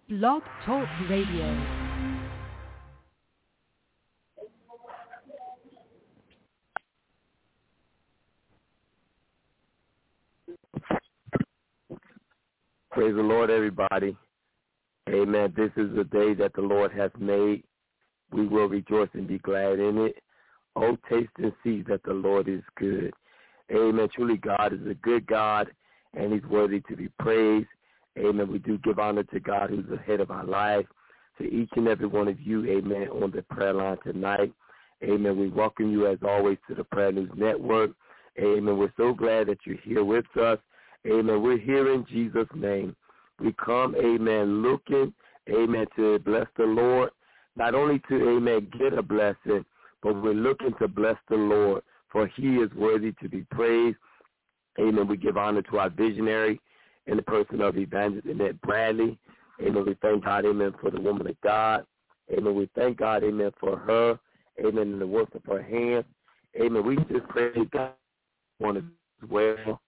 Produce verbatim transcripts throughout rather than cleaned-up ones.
Blog Talk Radio. Praise the Lord, everybody. Amen. This is the day that the Lord has made. We will rejoice and be glad in it. Oh, taste and see that the Lord is good. Amen. Truly, God is a good God, and he's worthy to be praised. Amen. We do give honor to God, who's the head of our life, to each and every one of you, amen, on the prayer line tonight. Amen. We welcome you, as always, to the Prayer News Network. Amen. We're so glad that you're here with us. Amen. We're here in Jesus' name. We come, amen, looking, amen, to bless the Lord. Not only to, amen, get a blessing, but we're looking to bless the Lord, for he is worthy to be praised. Amen. We give honor to our visionary in the person of Evangelist Annette Bradley. Amen. We thank God, amen, for the woman of God. Amen. We thank God, amen, for her. Amen. In the work of her hands. Amen. We just pray God on as well.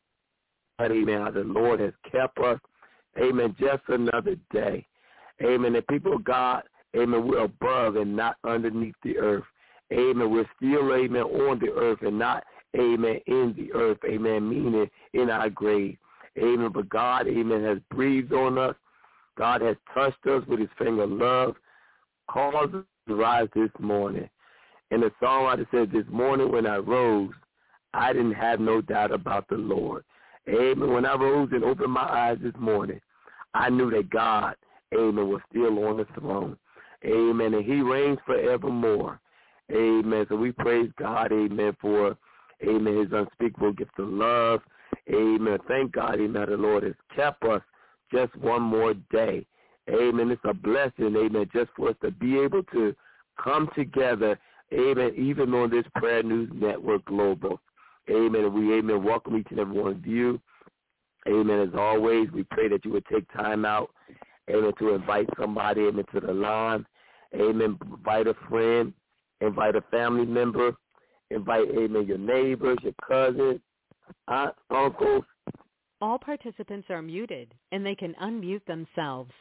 Amen. How the Lord has kept us. Amen. Just another day. Amen. The people of God, amen, we're above and not underneath the earth. Amen. We're still, amen, on the earth and not, amen, in the earth. Amen. Meaning in our grave. Amen. But God, amen, has breathed on us. God has touched us with his finger of love, caused us to rise this morning. And the songwriter said, this morning when I rose, I didn't have no doubt about the Lord. Amen. When I rose and opened my eyes this morning, I knew that God, amen, was still on the throne. Amen. And he reigns forevermore. Amen. So we praise God, amen, for, amen, his unspeakable gift of love. Amen. Thank God, amen, the Lord has kept us just one more day. Amen. It's a blessing, amen, just for us to be able to come together, amen, even on this Prayer News Network Global. Amen. And we, amen, welcome each and every one of you. Amen. As always, we pray that you would take time out, amen, to invite somebody, amen, to the line. Amen. Invite a friend. Invite a family member. Invite, amen, your neighbors, your cousins, aunt, uncles. All participants are muted, and they can unmute themselves.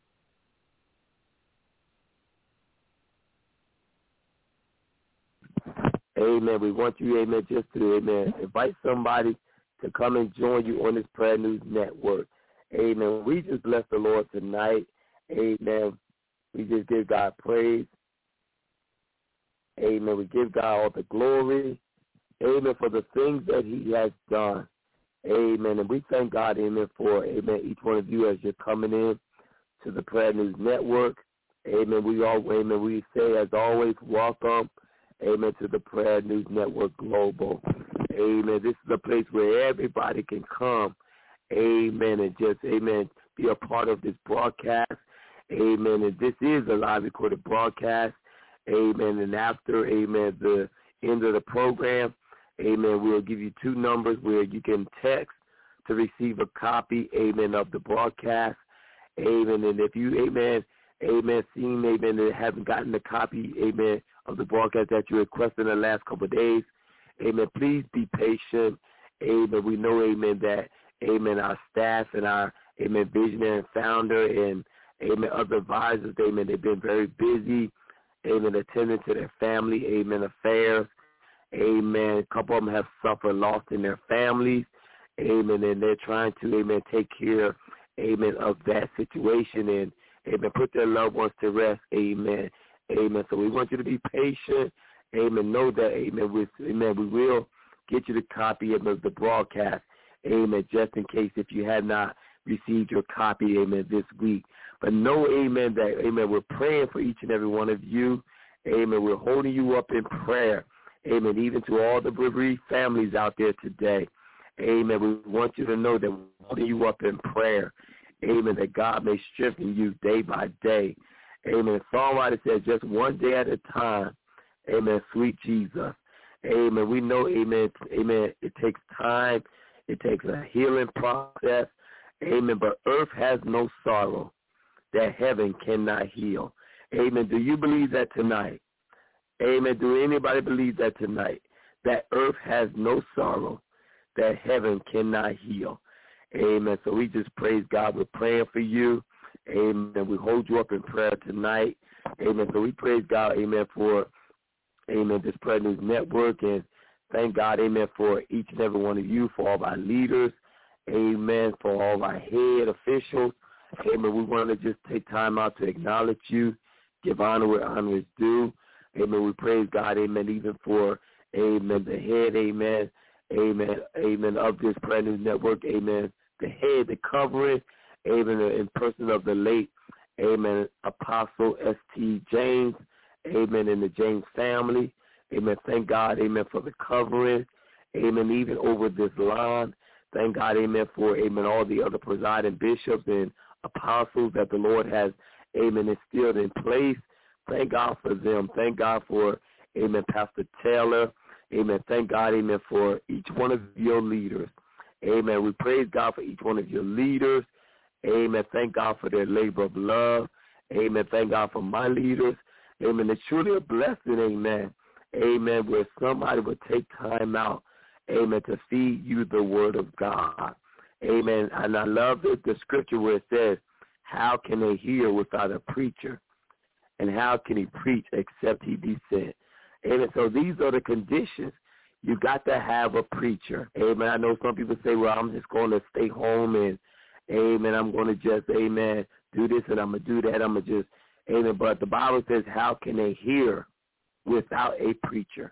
Amen. We want you, amen, just to, amen, invite somebody to come and join you on this Prayer News Network. Amen. We just bless the Lord tonight. Amen. We just give God praise. Amen. We give God all the glory. Amen. For the things that he has done. Amen. And we thank God, amen, for, amen, each one of you as you're coming in to the Prayer News Network. Amen. We all, amen, we say as always, welcome. Amen, to the Prayer News Network Global. Amen. This is a place where everybody can come. Amen. And just, amen, be a part of this broadcast. Amen. And this is a live recorded broadcast. Amen. And after, amen, the end of the program, amen, we'll give you two numbers where you can text to receive a copy, amen, of the broadcast. Amen. And if you, amen, amen, seen, amen, that haven't gotten the copy, amen, of the broadcast that you requested in the last couple of days, amen, please be patient. Amen. We know, amen, that, amen, our staff and our, amen, visionary and founder and, amen, other advisors, amen, they've been very busy, amen, attending to their family, amen, affairs. Amen. A couple of them have suffered loss in their families. Amen. And they're trying to, amen, take care, amen, of that situation and, amen, put their loved ones to rest. Amen. Amen. So we want you to be patient. Amen. Know that, amen, we, amen, we will get you the copy of the broadcast. Amen. Just in case if you have not received your copy, amen, this week. But know, amen, that, amen, we're praying for each and every one of you. Amen. We're holding you up in prayer. Amen. Even to all the bereaved families out there today. Amen. We want you to know that we're holding you up in prayer. Amen. That God may strengthen you day by day. Amen. The songwriter says just one day at a time. Amen. Sweet Jesus. Amen. We know, amen, amen, it takes time. It takes a healing process. Amen. But earth has no sorrow that heaven cannot heal. Amen. Do you believe that tonight? Amen. Do anybody believe that tonight? That earth has no sorrow that heaven cannot heal. Amen. So we just praise God. We're praying for you. Amen. We hold you up in prayer tonight. Amen. So we praise God, amen, for, amen, this Prayer News Network. And thank God, amen, for each and every one of you, for all of our leaders. Amen. For all of our head officials. Amen. We want to just take time out to acknowledge you, give honor where honor is due. Amen. We praise God, amen, even for, amen, the head, amen, amen, amen, of this Prayer News Network, amen, the head, the covering, amen, in person of the late, amen, Apostle S T James, amen, in the James family. Amen. Thank God, amen, for the covering, amen, even over this line. Thank God, amen, for, amen, all the other presiding bishops and apostles that the Lord has, amen, instilled in place. Thank God for them. Thank God for, amen, Pastor Taylor. Amen. Thank God, amen, for each one of your leaders. Amen. We praise God for each one of your leaders. Amen. Thank God for their labor of love. Amen. Thank God for my leaders. Amen. It's truly a blessing, amen. Amen. Where somebody would take time out, amen, to feed you the word of God. Amen. And I love the, the scripture where it says, how can they hear without a preacher? And how can he preach except he be sent? Amen. So these are the conditions. You got to have a preacher. Amen. I know some people say, well, I'm just going to stay home and, amen, I'm going to just, amen, do this and I'm going to do that. I'm going to just, amen. But the Bible says, how can they hear without a preacher?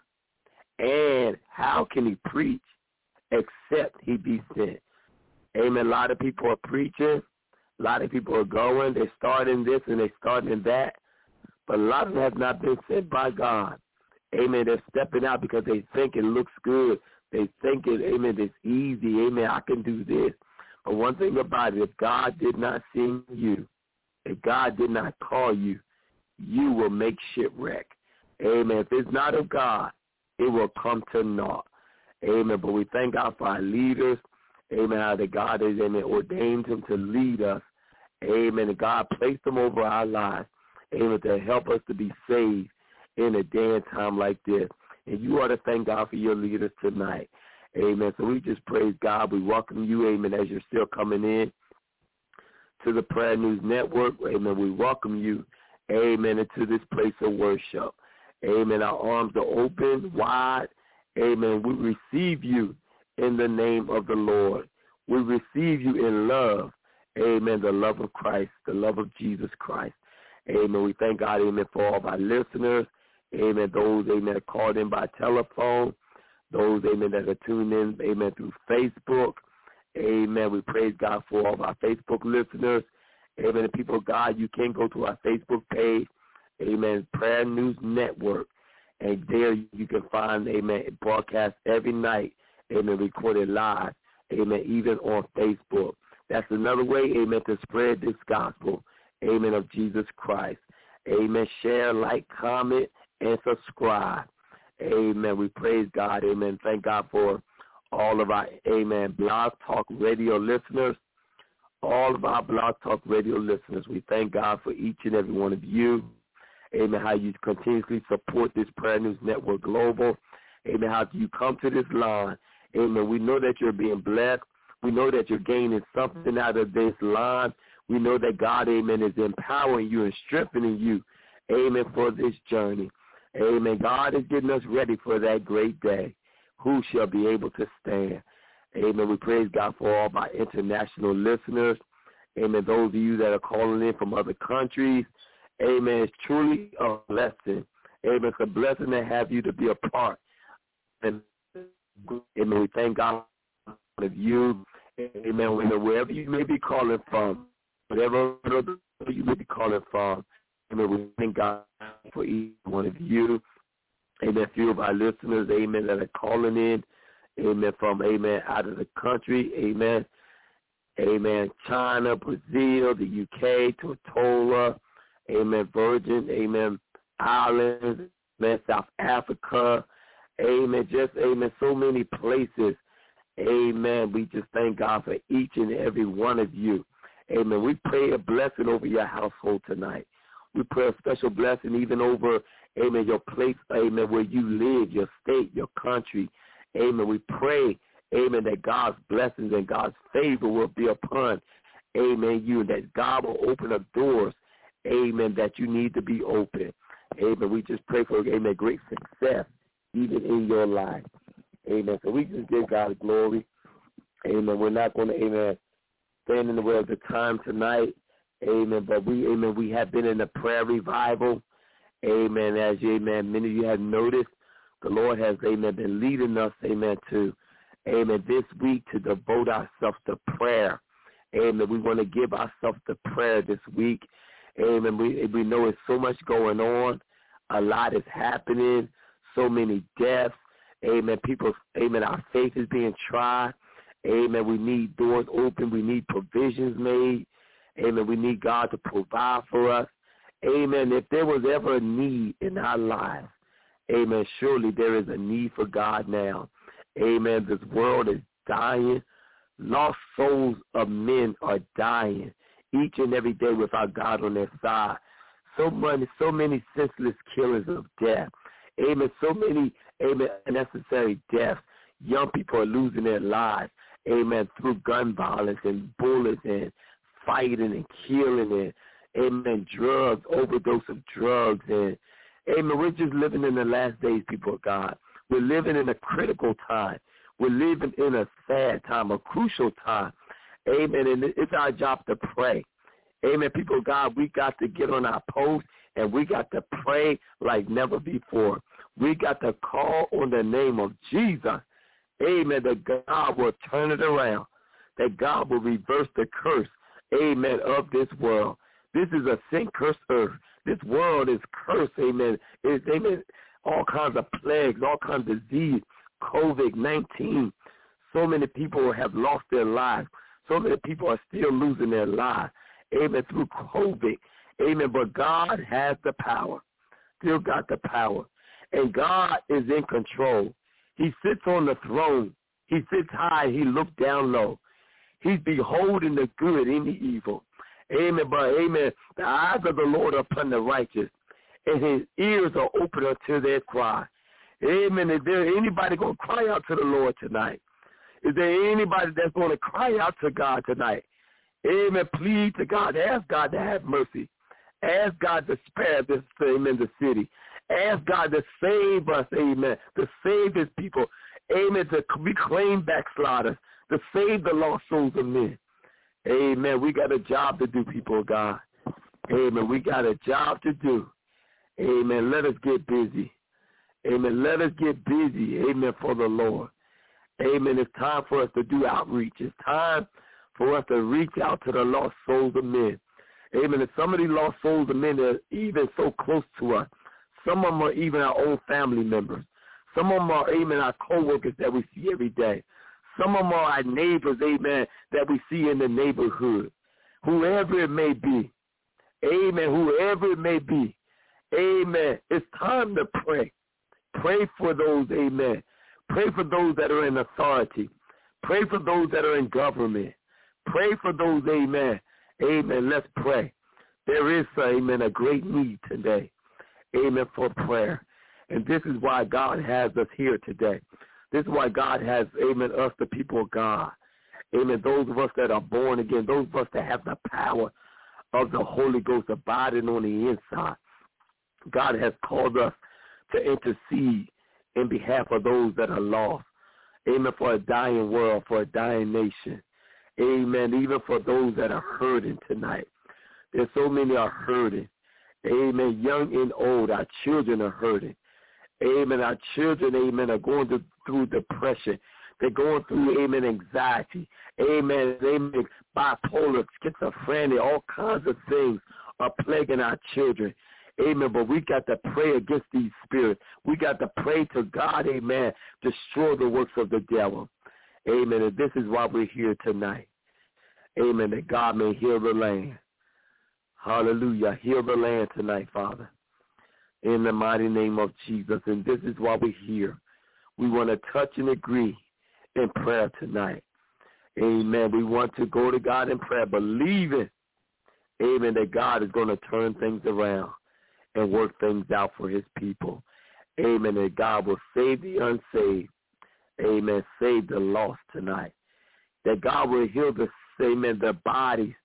And how can he preach except he be sent? Amen. A lot of people are preaching. A lot of people are going. They're starting this and they're starting that. But a lot of them have not been sent by God. Amen. They're stepping out because they think it looks good. They think it, amen, it's easy. Amen, I can do this. But one thing about it, if God did not send you, if God did not call you, you will make shipwreck. Amen. If it's not of God, it will come to naught. Amen. But we thank God for our leaders. Amen. How that God has, amen, ordained them to lead us. Amen. And God placed them over our lives. Amen. To help us to be saved in a day and time like this. And you ought to thank God for your leaders tonight. Amen. So we just praise God. We welcome you, amen, as you're still coming in to the Prayer News Network. Amen. We welcome you, amen, into this place of worship. Amen. Our arms are open, wide. Amen. We receive you in the name of the Lord. We receive you in love. Amen. The love of Christ, the love of Jesus Christ. Amen. We thank God, amen, for all of our listeners. Amen. Those, amen, called in by telephone. Those, amen, that are tuned in, amen, through Facebook. Amen. We praise God for all of our Facebook listeners. Amen. The people of God, you can go to our Facebook page. Amen. Prayer News Network. And there you can find, amen, broadcast every night. Amen. Recorded live. Amen. Even on Facebook. That's another way, amen, to spread this gospel. Amen, of Jesus Christ. Amen. Share, like, comment, and subscribe. Amen. We praise God. Amen. Thank God for all of our, amen, Blog Talk Radio listeners. All of our Blog Talk Radio listeners. We thank God for each and every one of you. Amen. How you continuously support this Prayer News Network Global. Amen. How you come to this line. Amen. We know that you're being blessed. We know that you're gaining something out of this line. We know that God, amen, is empowering you and strengthening you, amen, for this journey. Amen. God is getting us ready for that great day. Who shall be able to stand? Amen. We praise God for all my international listeners. Amen. Those of you that are calling in from other countries. Amen. It's truly a blessing. Amen. It's a blessing to have you to be a part. And amen. We thank God for you. Amen. Wherever you may be calling from. Whatever you may be calling from, amen, we thank God for each one of you. Amen. A few of our listeners, amen, that are calling in, amen, from, amen, out of the country, amen. Amen. China, Brazil, the U K, Tortola, amen, Virgin, amen, Ireland, amen, South Africa, amen, just, amen, so many places, amen. We just thank God for each and every one of you. Amen. We pray a blessing over your household tonight. We pray a special blessing even over, amen, your place, amen, where you live, your state, your country. Amen. We pray, amen, that God's blessings and God's favor will be upon, amen, you, that God will open up doors, amen, that you need to be open. Amen. We just pray for, amen, great success even in your life. Amen. So we just give God glory. Amen. We're not going to, amen, stand in the way of the time tonight. Amen. But we, amen, we have been in a prayer revival. Amen. As you, amen, many of you have noticed, the Lord has, amen, been leading us, amen, to, amen, this week to devote ourselves to prayer. Amen. We want to give ourselves to prayer this week. Amen. We, we know there's so much going on. A lot is happening. So many deaths. Amen. People, amen, our faith is being tried. Amen. We need doors open. We need provisions made. Amen. We need God to provide for us. Amen. If there was ever a need in our lives, amen, surely there is a need for God now. Amen. This world is dying. Lost souls of men are dying each and every day without God on their side. So many, so many senseless killers of death. Amen. So many, amen, unnecessary deaths. Young people are losing their lives, amen, through gun violence and bullets and fighting and killing and, amen, drugs, overdose of drugs. And, amen, we're just living in the last days, people of God. We're living in a critical time. We're living in a sad time, a crucial time. Amen. And it's our job to pray. Amen. People of God, we got to get on our post and we got to pray like never before. We got to call on the name of Jesus. Amen. That God will turn it around. That God will reverse the curse, amen, of this world. This is a sin-cursed earth. This world is cursed, amen. It's, amen, all kinds of plagues, all kinds of disease, covid nineteen. So many people have lost their lives. So many people are still losing their lives, amen, through COVID. Amen. But God has the power, still got the power. And God is in control. He sits on the throne. He sits high. He looks down low. He's beholding the good and the evil. Amen. But, amen, the eyes of the Lord are upon the righteous, and his ears are open unto their cry. Amen. Is there anybody going to cry out to the Lord tonight? Is there anybody that's going to cry out to God tonight? Amen. Plead to God. Ask God to have mercy. Ask God to spare this, amen, the city. Ask God to save us, amen, to save his people. Amen, to reclaim backsliders, to save the lost souls of men. Amen. We got a job to do, people of God. Amen. We got a job to do. Amen. Let us get busy. Amen. Let us get busy. Amen. For the Lord. Amen. It's time for us to do outreach. It's time for us to reach out to the lost souls of men. Amen. And some of these lost souls of men are even so close to us. Some of them are even our own family members. Some of them are, amen, our co-workers that we see every day. Some of them are our neighbors, amen, that we see in the neighborhood. Whoever it may be. Amen. Whoever it may be. Amen. It's time to pray. Pray for those, amen. Pray for those that are in authority. Pray for those that are in government. Pray for those, amen. Amen. Let's pray. There is, amen, a great need today. Amen, for prayer. And this is why God has us here today. This is why God has, amen, us, the people of God. Amen, those of us that are born again, those of us that have the power of the Holy Ghost abiding on the inside. God has called us to intercede in behalf of those that are lost. Amen, for a dying world, for a dying nation. Amen, even for those that are hurting tonight. There's so many are hurting. Amen, young and old, our children are hurting. Amen, our children, amen, are going to, through depression. They're going through, amen, anxiety. Amen, amen, bipolar, schizophrenia, all kinds of things are plaguing our children. Amen, but we got to pray against these spirits. We got to pray to God, amen, destroy the works of the devil. Amen, and this is why we're here tonight. Amen, that God may heal the land. Hallelujah, heal the land tonight, Father, in the mighty name of Jesus. And this is why we're here. We want to touch and agree in prayer tonight. Amen. We want to go to God in prayer, believing, amen, that God is going to turn things around and work things out for his people. Amen. That God will save the unsaved. Amen. Save the lost tonight. That God will heal the, amen, the bodies,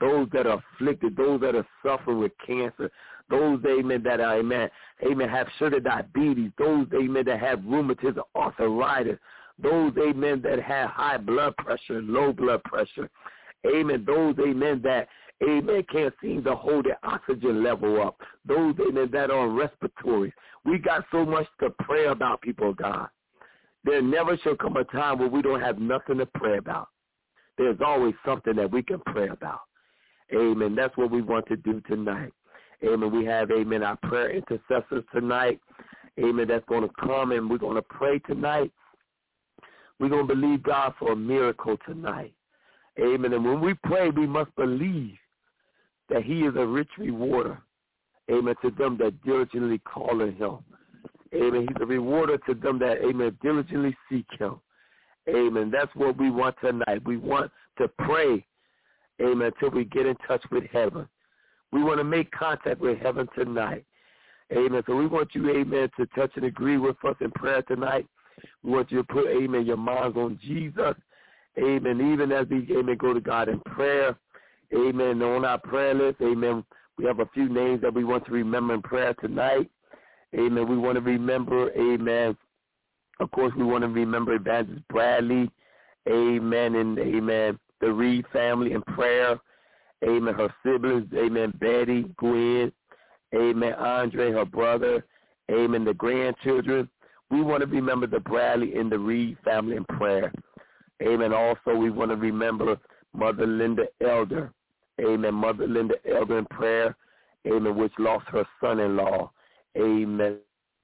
those that are afflicted, those that are suffering with cancer, those, amen, that are, amen, amen, have sugar diabetes, those, amen, that have rheumatism, arthritis, those, amen, that have high blood pressure, low blood pressure, amen, those, amen, that, amen, can't seem to hold their oxygen level up, those, amen, that are on respiratory. We got so much to pray about, people of God. There never shall come a time where we don't have nothing to pray about. There's always something that we can pray about. Amen. That's what we want to do tonight. Amen. We have, amen, our prayer intercessors tonight. Amen. That's going to come and we're going to pray tonight. We're going to believe God for a miracle tonight. Amen. And when we pray, we must believe that he is a rich rewarder. Amen. To them that diligently call on him. Amen. He's a rewarder to them that, amen, diligently seek him. Amen. That's what we want tonight. We want to pray, amen, until we get in touch with heaven. We want to make contact with heaven tonight. Amen. So we want you, amen, to touch and agree with us in prayer tonight. We want you to put, amen, your minds on Jesus. Amen. Even as we, amen, go to God in prayer. Amen. On our prayer list, amen, we have a few names that we want to remember in prayer tonight. Amen. We want to remember, amen, of course, we want to remember Evangelist Bradley, amen, and amen, the Reed family in prayer, amen, her siblings, amen, Betty, Gwen, amen, Andre, her brother, amen, the grandchildren. We want to remember the Bradley and the Reed family in prayer. Amen. Also, we want to remember Mother Linda Elder, amen, Mother Linda Elder in prayer, amen, which lost her son-in-law, amen.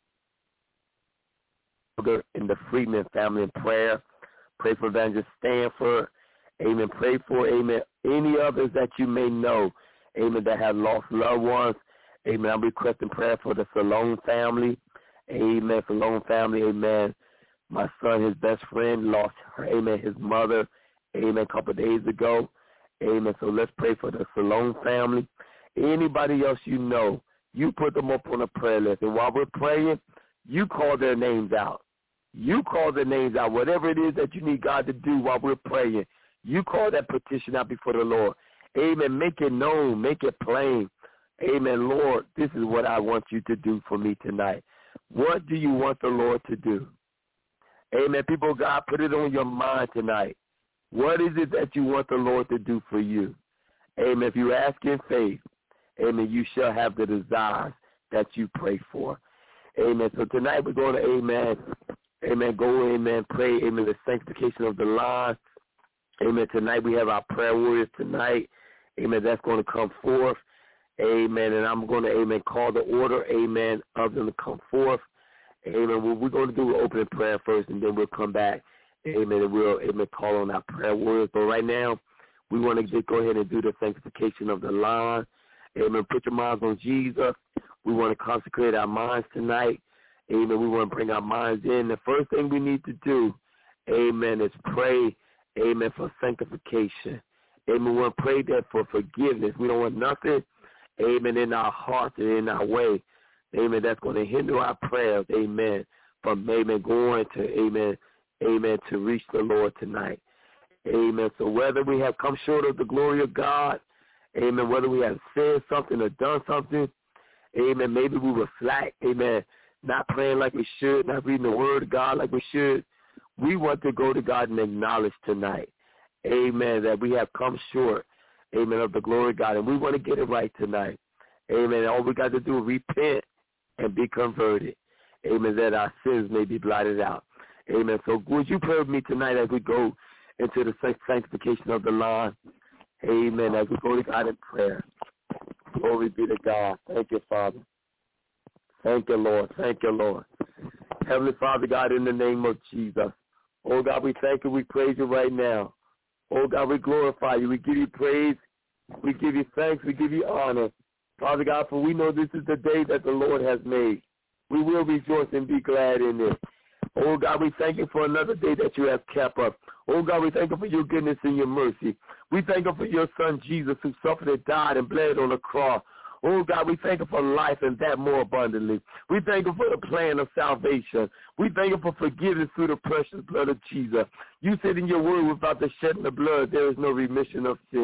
In the Freeman family in prayer. Pray for Evangelist Stanford. Amen. Pray for, amen, any others that you may know, amen, that have lost loved ones. Amen. I'm requesting prayer for the Salone family. Amen. Salone family, amen. My son, his best friend, lost her, amen, his mother, amen, a couple of days ago. Amen. So let's pray for the Salone family. Anybody else you know, you put them up on a prayer list. And while we're praying, you call their names out. You call their names out. Whatever it is that you need God to do while we're praying, you call that petition out before the Lord. Amen. Make it known. Make it plain. Amen. Lord, this is what I want you to do for me tonight. What do you want the Lord to do? Amen. People of God, put it on your mind tonight. What is it that you want the Lord to do for you? Amen. If you ask in faith, amen, you shall have the desires that you pray for. Amen. So tonight we're going to, amen, amen, go, amen, pray, amen, the sanctification of the line. Amen. Tonight we have our prayer warriors tonight. Amen. That's going to come forth. Amen. And I'm going to, amen, call the order, amen, of them to come forth. Amen. Well, we're going to do an opening prayer first, and then we'll come back. Amen. And we'll, amen, call on our prayer warriors. But right now, we want to just go ahead and do the sanctification of the line. Amen. Put your minds on Jesus. We want to consecrate our minds tonight. Amen. We want to bring our minds in. The first thing we need to do, amen, is pray, amen, for sanctification. Amen. We want to pray that for forgiveness. We don't want nothing, amen, in our hearts and in our way, amen, that's going to hinder our prayers, amen, from, amen, going to, amen, amen, to reach the Lord tonight. Amen. So whether we have come short of the glory of God, amen, whether we have said something or done something, amen, maybe we were slack, amen, not praying like we should, not reading the word of God like we should, we want to go to God and acknowledge tonight, amen, that we have come short, amen, of the glory of God, and we want to get it right tonight. Amen. All we got to do is repent and be converted, amen, that our sins may be blotted out. Amen. So would you pray with me tonight as we go into the sanctification of the line? Amen. As we go to God in prayer. Glory be to God. Thank you, Father. Thank you, Lord. Thank you, Lord. Heavenly Father, God, in the name of Jesus. Oh, God, we thank you. We praise you right now. Oh, God, we glorify you. We give you praise. We give you thanks. We give you honor. Father God, for we know this is the day that the Lord has made. We will rejoice and be glad in it. Oh, God, we thank you for another day that you have kept us. Oh, God, we thank you for your goodness and your mercy. We thank you for your son, Jesus, who suffered and died and bled on the cross. Oh, God, we thank you for life and that more abundantly. We thank you for the plan of salvation. We thank you for forgiveness through the precious blood of Jesus. You said in your word, without the shedding of blood, there is no remission of sin.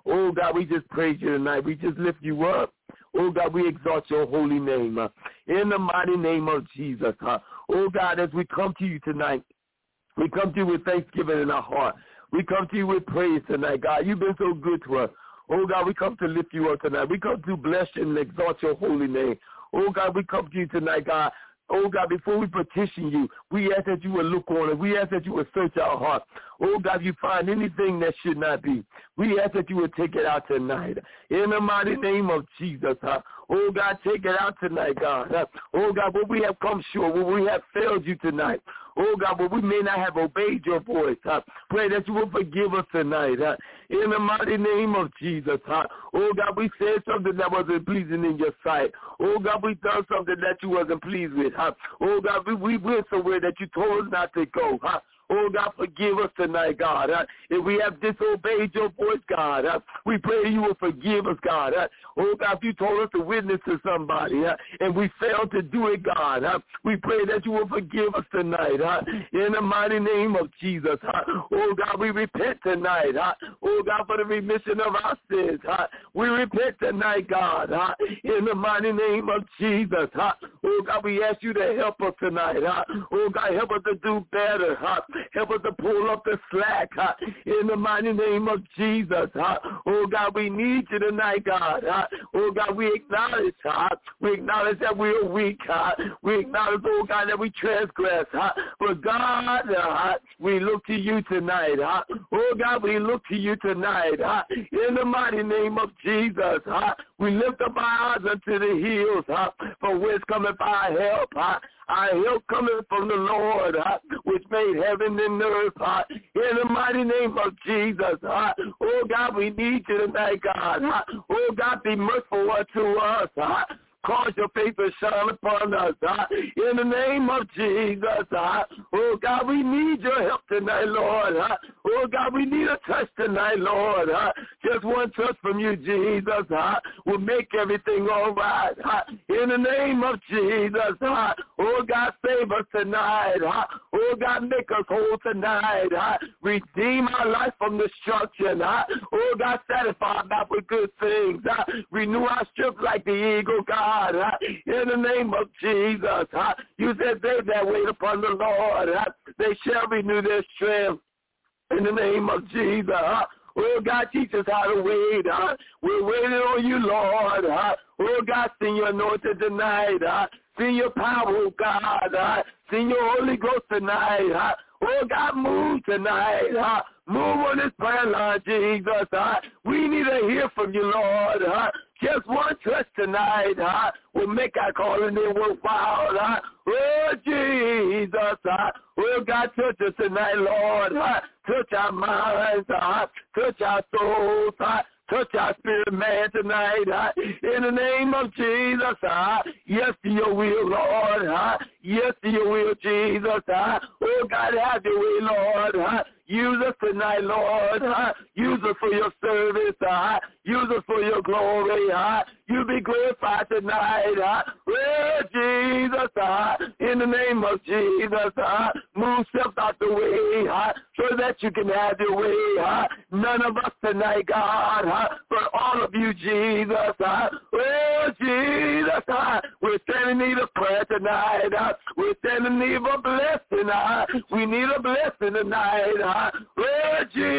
Oh, God, we just praise you tonight. We just lift you up. Oh, God, we exalt your holy name. Uh, in the mighty name of Jesus. Uh, oh, God, as we come to you tonight, we come to you with thanksgiving in our heart. We come to you with praise tonight, God. You've been so good to us. Oh, God, we come to lift you up tonight. We come to bless you and exalt your holy name. Oh, God, we come to you tonight, God. Oh, God, before we petition you, we ask that you will look on us. We ask that you will search our hearts. Oh, God, if you find anything that should not be, we ask that you will take it out tonight. In the mighty name of Jesus, huh? Oh, God, take it out tonight, God. Huh? Oh, God, where we have come short, where we have failed you tonight. Oh, God, but we may not have obeyed your voice. Huh? Pray that you will forgive us tonight. Huh? In the mighty name of Jesus. Huh? Oh, God, we said something that wasn't pleasing in your sight. Oh, God, we done something that you wasn't pleased with. Huh? Oh, God, we, we went somewhere that you told us not to go. Huh? Oh, God, forgive us tonight, God. Uh, if we have disobeyed your voice, God, uh, we pray you will forgive us, God. Uh, oh, God, if you told us to witness to somebody uh, and we failed to do it, God, uh, we pray that you will forgive us tonight uh, in the mighty name of Jesus. Uh, oh, God, we repent tonight. Uh, oh, God, for the remission of our sins. Uh, we repent tonight, God, uh, in the mighty name of Jesus. Uh, oh, God, we ask you to help us tonight. Uh, oh, God, help us to do better. Uh, Help us to pull up the slack uh, in the mighty name of Jesus. Uh, oh, God, we need you tonight, God. Uh, oh, God, we acknowledge, uh, we acknowledge that we are weak. Uh, we acknowledge, oh, God, that we transgress. Uh, but, God, uh, we look to you tonight. Uh, oh, God, we look to you tonight. Uh, in the mighty name of Jesus, uh, we lift up our eyes unto the hills, uh, from whence cometh our help. Uh, Our help coming from the Lord, uh, which made heaven and earth, uh, in the mighty name of Jesus. Uh, oh, God, we need you tonight, God. Uh, oh, God, be merciful unto us. Uh, Cause your face to shine upon us, uh, in the name of Jesus. Uh, oh, God, we need your help tonight, Lord. Uh, oh, God, we need a touch tonight, Lord. Uh, just one touch from you, Jesus, uh, will make everything all right. Uh, in the name of Jesus. Uh, oh, God, save us tonight. Uh, oh, God, make us whole tonight. Uh, redeem our life from destruction. Uh, oh, God, satisfy us not with good things. Uh, renew our strength like the eagle, God. God, uh, in the name of Jesus. Uh, you said they that wait upon the Lord, uh, they shall renew their strength. In the name of Jesus. Uh, oh, God, teach us how to wait. Uh, we're waiting on you, Lord. Uh, oh, God, send your anointing tonight. Uh, send your power, oh, God. Uh, send your Holy Ghost tonight. Uh, oh, God, move tonight. Uh, move on this prayer line, Jesus. Uh, we need to hear from you, Lord. Uh, Just one touch tonight uh, will make our calling in worthwhile. Uh, oh, Jesus. Uh, oh, God, touch us tonight, Lord. Uh, touch our minds. Uh, touch our souls. Uh, touch our spirit, man, tonight. Uh, in the name of Jesus. Uh, yes to your will, Lord. Uh, yes to your will, Jesus. Uh, oh, God, have your way, Lord. Uh, Use us tonight, Lord. Uh, use us for your service. Uh, use us for your glory. Uh, you be glorified tonight. Uh, oh, Jesus, uh, in the name of Jesus, uh, move self out the way uh, so that you can have your way. Uh, none of us tonight, God, uh, but all of you, Jesus. Uh, oh, Jesus, uh, we're standing in need of prayer tonight. Uh, we're standing in need of a blessing. Uh, we need a blessing tonight. Uh, oh,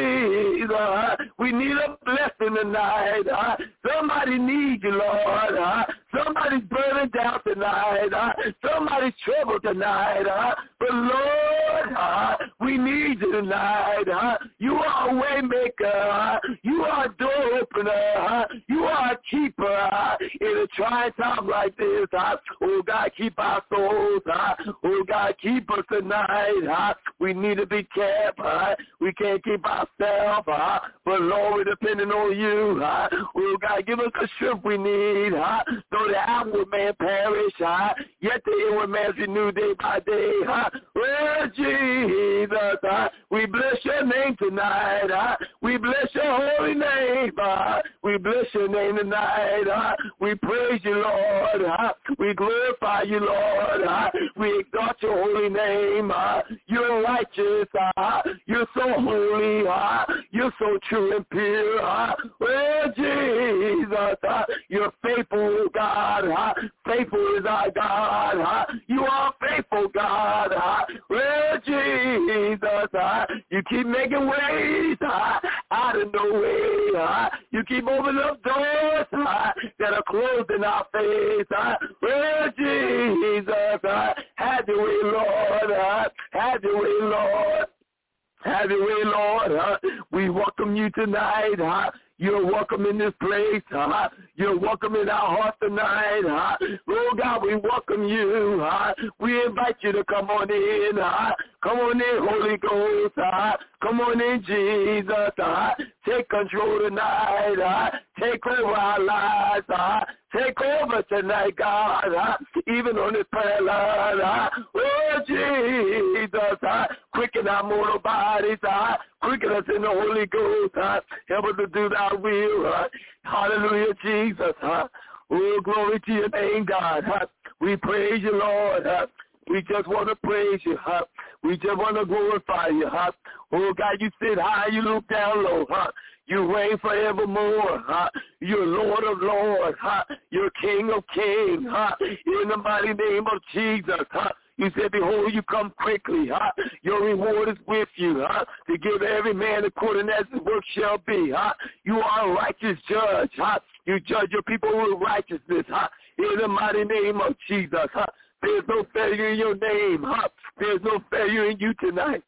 Jesus, we need a blessing tonight. Uh, somebody needs you, Lord. Uh, somebody's burning down tonight. Uh, somebody's troubled tonight. Uh, but, Lord, uh, we need you tonight. Uh, you are a way maker. Uh, you are a door opener. Uh, you are a keeper uh, in a trying time like this. Uh, oh, God, keep our souls. Uh, oh, God, keep us tonight. Uh, we need to be kept. Uh, we can't keep ourselves. Uh, but, Lord, we're depending on you. Uh, oh, God, give us the strength we need. Uh, though the outward man perish, uh, Yet the inward man's renewed day by day. Huh? Well, Jesus, huh? We bless your name tonight. Huh? We bless your holy name. Huh? We bless your name tonight. Huh? We praise you, Lord. Huh? We glorify you, Lord. Huh? We exalt your holy name. Huh? You're righteous. Huh? You're so holy. Huh? You're so true and pure. Huh? Well, Jesus, huh? You're faithful, God. Huh? Faithful is our God. Huh? You are faithful, God. Huh? Well, Jesus, huh? You keep making ways huh? out of no way. Huh? You keep opening up doors huh? that are closed in our face. Huh? Well, Jesus, huh? Have your way, Lord. Huh? Have your way, Lord. Have your way, Lord. Huh? We welcome you tonight. Huh? You're welcome in this place. Huh? You're welcome in our hearts tonight. Huh? Oh, God, we welcome you. Huh? We invite you to come on in. Huh? Come on in, Holy Ghost. Huh? Come on in, Jesus. Huh? Take control tonight. Huh? Take over our lives. Huh? Take over tonight, God. Huh? Even on this prayer line. Huh? Oh, Jesus. Huh? Quicken our mortal bodies. Huh? Quicken us in the Holy Ghost. Huh? Help us to do thy will. Huh? Hallelujah, Jesus. Huh? Oh, glory to your name, God. Huh? We praise you, Lord. Huh? We just want to praise you. Huh? We just want to glorify you. Huh? Oh, God, you sit high, you look down low. Huh? You reign forevermore. Huh? You're Lord of Lords. Huh? You're King of Kings. Huh? In the mighty name of Jesus. Huh? You said, behold, you come quickly. Huh? Your reward is with you. Huh? To give every man according as his work shall be. Huh? You are a righteous judge. Huh? You judge your people with righteousness. Huh? In the mighty name of Jesus. Huh? There's no failure in your name. Huh? There's no failure in you tonight.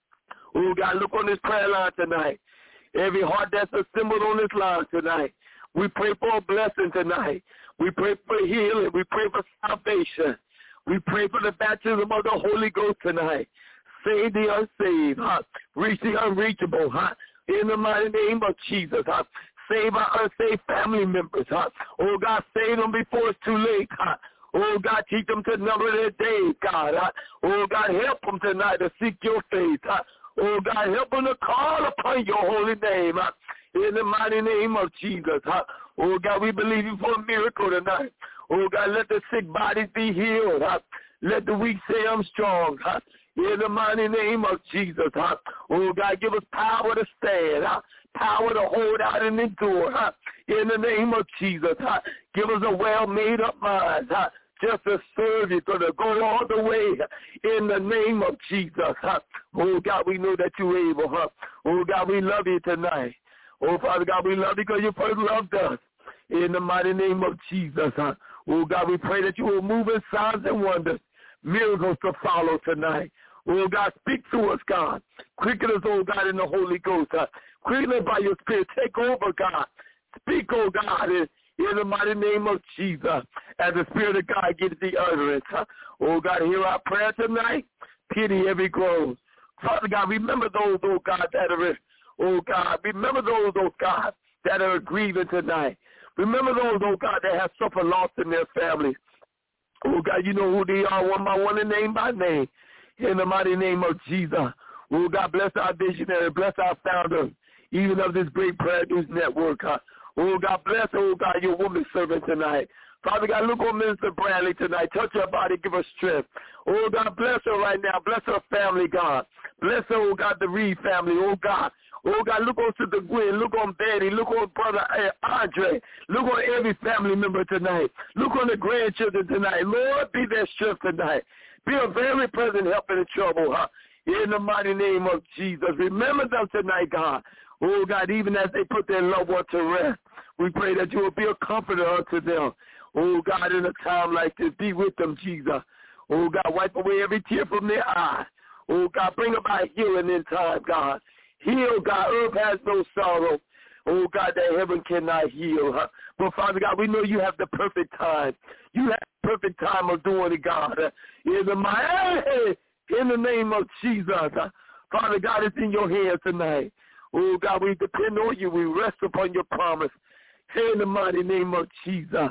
Oh, God, look on this prayer line tonight. Every heart that's assembled on this line tonight. We pray for a blessing tonight. We pray for healing. We pray for salvation. We pray for the baptism of the Holy Ghost tonight. Save the unsaved. Huh? Reach the unreachable. Huh? In the mighty name of Jesus. Huh? Save our unsaved family members. Huh? Oh, God, save them before it's too late. Huh? Oh, God, teach them to number their days, God. Huh? Oh, God, help them tonight to seek your face. Huh? Oh, God, help them to call upon your holy name. Huh? In the mighty name of Jesus. Huh? Oh, God, we believe you for a miracle tonight. Oh, God, let the sick bodies be healed. Huh? Let the weak say I'm strong. Huh? In the mighty name of Jesus. Huh? Oh, God, give us power to stand. Huh? Power to hold out and endure. Huh? In the name of Jesus. Huh? Give us a well-made-up mind. Huh? Just to serve you, to go all the way in the name of Jesus. Huh? Oh, God, we know that you're able. Huh? Oh, God, we love you tonight. Oh, Father God, we love you because you first loved us. In the mighty name of Jesus. Huh? Oh, God, we pray that you will move in signs and wonders, miracles to follow tonight. Oh, God, speak to us, God. Quicken us, oh, God, in the Holy Ghost. Huh? Quicken us by your Spirit. Take over, God. Speak, oh, God, in, in the mighty name of Jesus. As the Spirit of God gives the utterance. Huh? Oh, God, hear our prayer tonight. Pity every groan. Father God, remember those, oh, God, that are, oh, God, remember those, oh, God, that are grieving tonight. Remember those, oh, God, that have suffered loss in their families. Oh, God, you know who they are one by one and name by name. In the mighty name of Jesus. Oh, God, bless our visionary. Bless our founder, even of this great prayer news network. Huh? Oh, God, bless, oh, God, your woman servant tonight. Father God, look on Minister Bradley tonight. Touch her body. Give her strength. Oh, God, bless her right now. Bless her family, God. Bless her, oh, God, the Reed family. Oh, God. Oh, God, look on Sister Gwen. Look on Betty. Look on Brother Andre. Look on every family member tonight. Look on the grandchildren tonight. Lord, be their strength tonight. Be a very present help in the trouble, huh? In the mighty name of Jesus. Remember them tonight, God. Oh, God, even as they put their loved one to rest, we pray that you will be a comforter unto them. Oh, God, in a time like this, be with them, Jesus. Oh, God, wipe away every tear from their eye. Oh, God, bring about healing in time, God. Heal, God. Earth has no sorrow. Oh, God, that heaven cannot heal. Huh? But, Father God, we know you have the perfect time. You have the perfect time of doing it, God. Uh, in, the, my, in the name of Jesus. Uh, Father God, it's in your hands tonight. Oh, God, we depend on you. We rest upon your promise. In the mighty name of Jesus.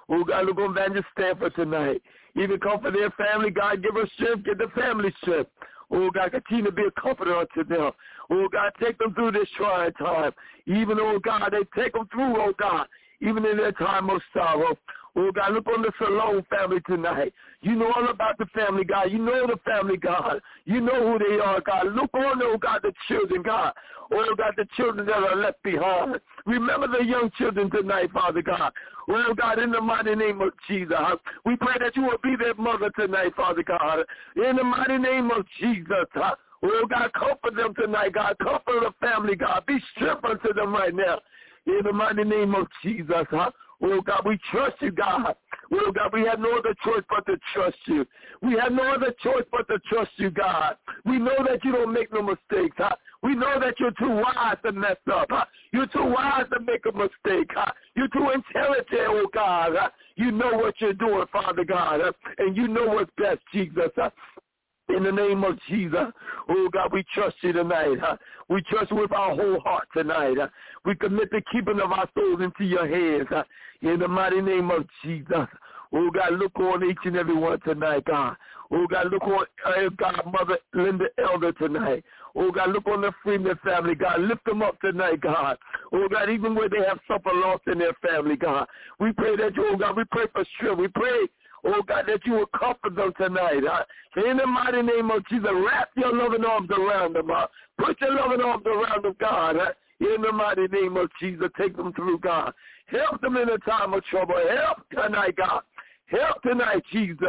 Oh, God, look on Evangelist Stanford tonight. Even comfort their family. God, give us strength. Give the family strength. Oh, God, continue to be a comforter unto them. Oh, God, take them through this trying time. Even, oh, God, they take them through, oh, God, even in their time of sorrow. Oh, God, look on the Salone family tonight. You know all about the family, God. You know the family, God. You know who they are, God. Look on, oh, God, the children, God. Oh, God, the children that are left behind. Remember the young children tonight, Father God. Oh, God, in the mighty name of Jesus, we pray that you will be their mother tonight, Father God. In the mighty name of Jesus, oh, God, comfort them tonight, God. Comfort the family, God. Be strength unto them right now. In the mighty name of Jesus, huh? Oh, God, we trust you, God. Oh, God, we have no other choice but to trust you. We have no other choice but to trust you, God. We know that you don't make no mistakes, huh? We know that you're too wise to mess up, huh? You're too wise to make a mistake, huh? You're too intelligent, oh, God. Huh? You know what you're doing, Father God, huh? And you know what's best, Jesus, huh? In the name of Jesus, oh, God, we trust you tonight. Huh? We trust you with our whole heart tonight. Huh? We commit the keeping of our souls into your hands. Huh? In the mighty name of Jesus. Oh, God, look on each and every one tonight, God. Oh, God, look on, uh, God, Mother Linda Elder tonight. Oh, God, look on the Freeman family, God. Lift them up tonight, God. Oh, God, even where they have suffered loss in their family, God. We pray that you, oh, God, we pray for strength. We pray, oh, God, that you will comfort them tonight. Huh? In the mighty name of Jesus, wrap your loving arms around them. Huh? Put your loving arms around them, God. Huh? In the mighty name of Jesus, take them through, God. Help them in a time of trouble. Help tonight, God. Help tonight, Jesus.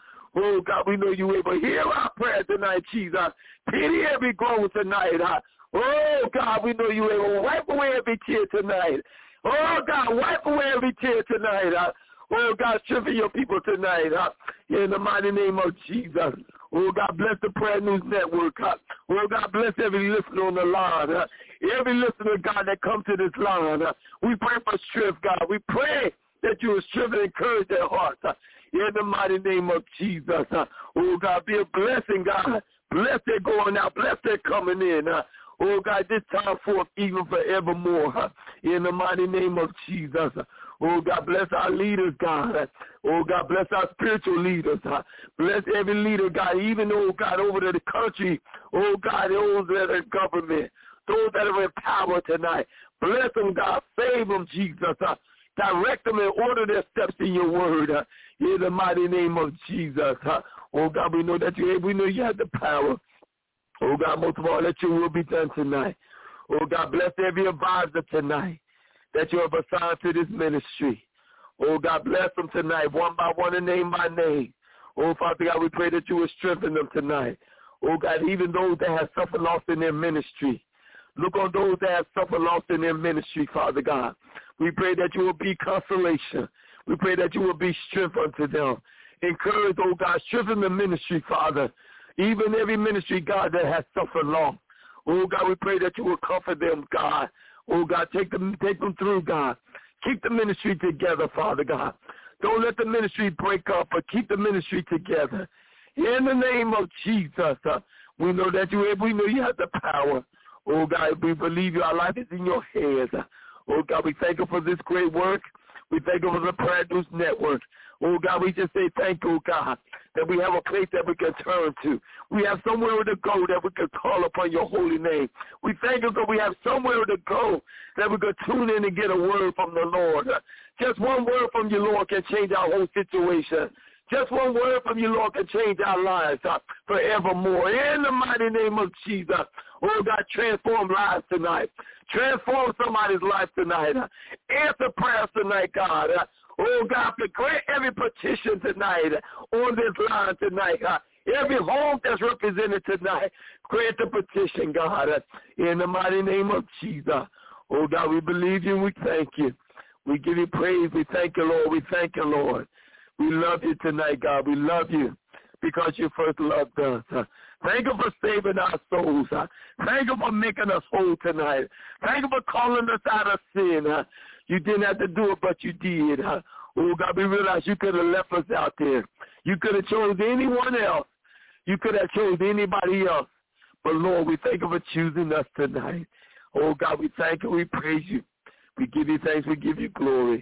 Oh, God, we know you able. Hear our prayer tonight, Jesus. Pity every groan tonight. Huh? Oh, God, we know you able. Wipe away every tear tonight. Oh, God, wipe away every tear tonight. Huh? Oh, God, strengthen your people tonight, huh? In the mighty name of Jesus. Oh, God, bless the Prayer News Network, huh? Oh, God, bless every listener on the line, huh? Every listener, God, that comes to this line, huh? We pray for strength, God. We pray that you will strengthen and encourage their hearts, huh? In the mighty name of Jesus, huh? Oh, God, be a blessing, God. Bless their going out. Bless their coming in, huh? Oh, God, this time forth even forevermore, huh? In the mighty name of Jesus, huh? Oh, God, bless our leaders, God. Oh, God, bless our spiritual leaders. Huh? Bless every leader, God, even, oh, God, over to the country. Oh, God, those that are in government, those that are in power tonight. Bless them, God. Save them, Jesus. Huh? Direct them and order their steps in your word. Huh? In the mighty name of Jesus. Huh? Oh, God, we know that you're able. We know you have the power. Oh, God, most of all, let your will be done tonight. Oh, God, bless every advisor tonight that you have assigned to this ministry. Oh, God, bless them tonight, one by one and name by name. Oh, Father God, we pray that you will strengthen them tonight. Oh, God, even those that have suffered loss in their ministry. Look on those that have suffered loss in their ministry, Father God. We pray that you will be consolation. We pray that you will be strength unto them. Encourage, oh, God, strengthen the ministry, Father. Even every ministry, God, that has suffered loss. Oh, God, we pray that you will comfort them, God. Oh, God, take them, take them through, God. Keep the ministry together, Father God. Don't let the ministry break up, but keep the ministry together. In the name of Jesus, uh, we know that you we know you have the power. Oh, God, we believe your life is in your hands. Oh, God, we thank you for this great work. We thank you for the Prayer News Network. Oh, God, we just say thank you, God, that we have a place that we can turn to. We have somewhere to go that we can call upon your holy name. We thank you that we have somewhere to go that we can tune in and get a word from the Lord. Just one word from you, Lord, can change our whole situation. Just one word from you, Lord, can change our lives uh, forevermore. In the mighty name of Jesus, oh, God, transform lives tonight. Transform somebody's life tonight. Uh, answer prayers tonight, God. Uh, oh, God, grant every petition tonight uh, on this line tonight. Uh, every home that's represented tonight, grant the petition, God, uh, in the mighty name of Jesus. Oh, God, we believe you and we thank you. We give you praise. We thank you, Lord. We thank you, Lord. We love you tonight, God. We love you because you first loved us. Uh, thank you for saving our souls. Uh, thank you for making us whole tonight. Thank you for calling us out of sin. Uh, you didn't have to do it, but you did. Uh, oh, God, we realize you could have left us out there. You could have chosen anyone else. You could have chosen anybody else. But, Lord, we thank you for choosing us tonight. Oh, God, we thank you. We praise you. We give you thanks. We give you glory.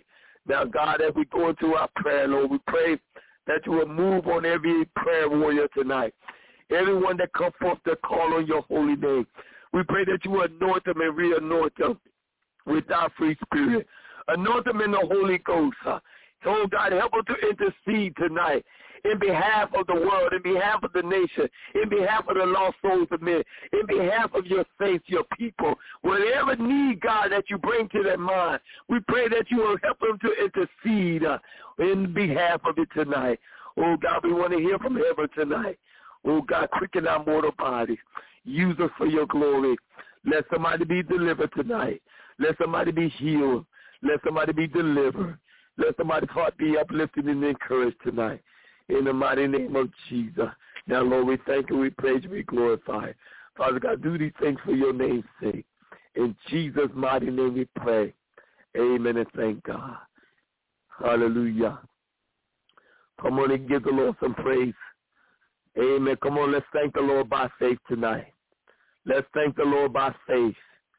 Now, God, as we go into our prayer, Lord, we pray that you will move on every prayer warrior tonight. Everyone that comes forth to call on your holy name. We pray that you will anoint them and re-anoint them with our free spirit. Anoint them in the Holy Ghost. So, God, help them to intercede tonight in behalf of the world, in behalf of the nation, in behalf of the lost souls of men, in behalf of your saints, your people. Whatever need, God, that you bring to their mind, we pray that you will help them to intercede uh, in behalf of it tonight. Oh, God, we want to hear from heaven tonight. Oh, God, quicken our mortal bodies. Use us for your glory. Let somebody be delivered tonight. Let somebody be healed. Let somebody be delivered. Let somebody's heart be uplifted and encouraged tonight. In the mighty name of Jesus. Now, Lord, we thank you, we praise you, we glorify. Father God, do these things for your name's sake. In Jesus' mighty name we pray. Amen and thank God. Hallelujah. Come on and give the Lord some praise. Amen. Come on, let's thank the Lord by faith tonight. Let's thank the Lord by faith.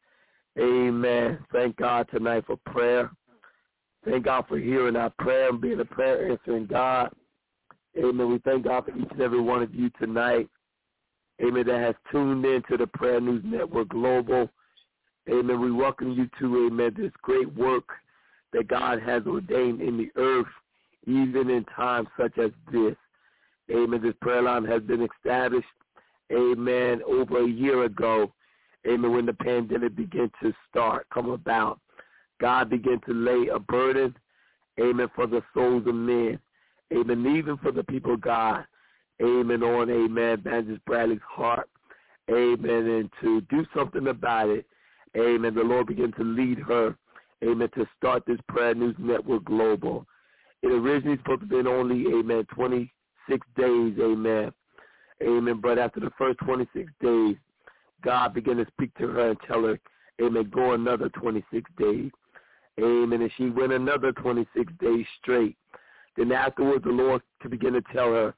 Amen. Thank God tonight for prayer. Thank God for hearing our prayer and being a prayer answering God. Amen. We thank God for each and every one of you tonight. Amen. That has tuned in to the Prayer News Network Global. Amen. We welcome you to, amen, this great work that God has ordained in the earth, even in times such as this. Amen. This prayer line has been established, amen, over a year ago. Amen. When the pandemic began to start, come about, God began to lay a burden, amen, for the souls of men. Amen. Even for the people of God. Amen. On, amen, Evangelist Bradley's heart. Amen. And to do something about it. Amen. The Lord began to lead her. Amen. To start this Prayer News Network Global. It originally supposed to have been only, amen, twenty-six days. Amen. Amen. But after the first twenty-six days, God began to speak to her and tell her, amen, go another twenty-six days. Amen. And she went another twenty-six days straight. Then afterwards, the Lord could begin to tell her,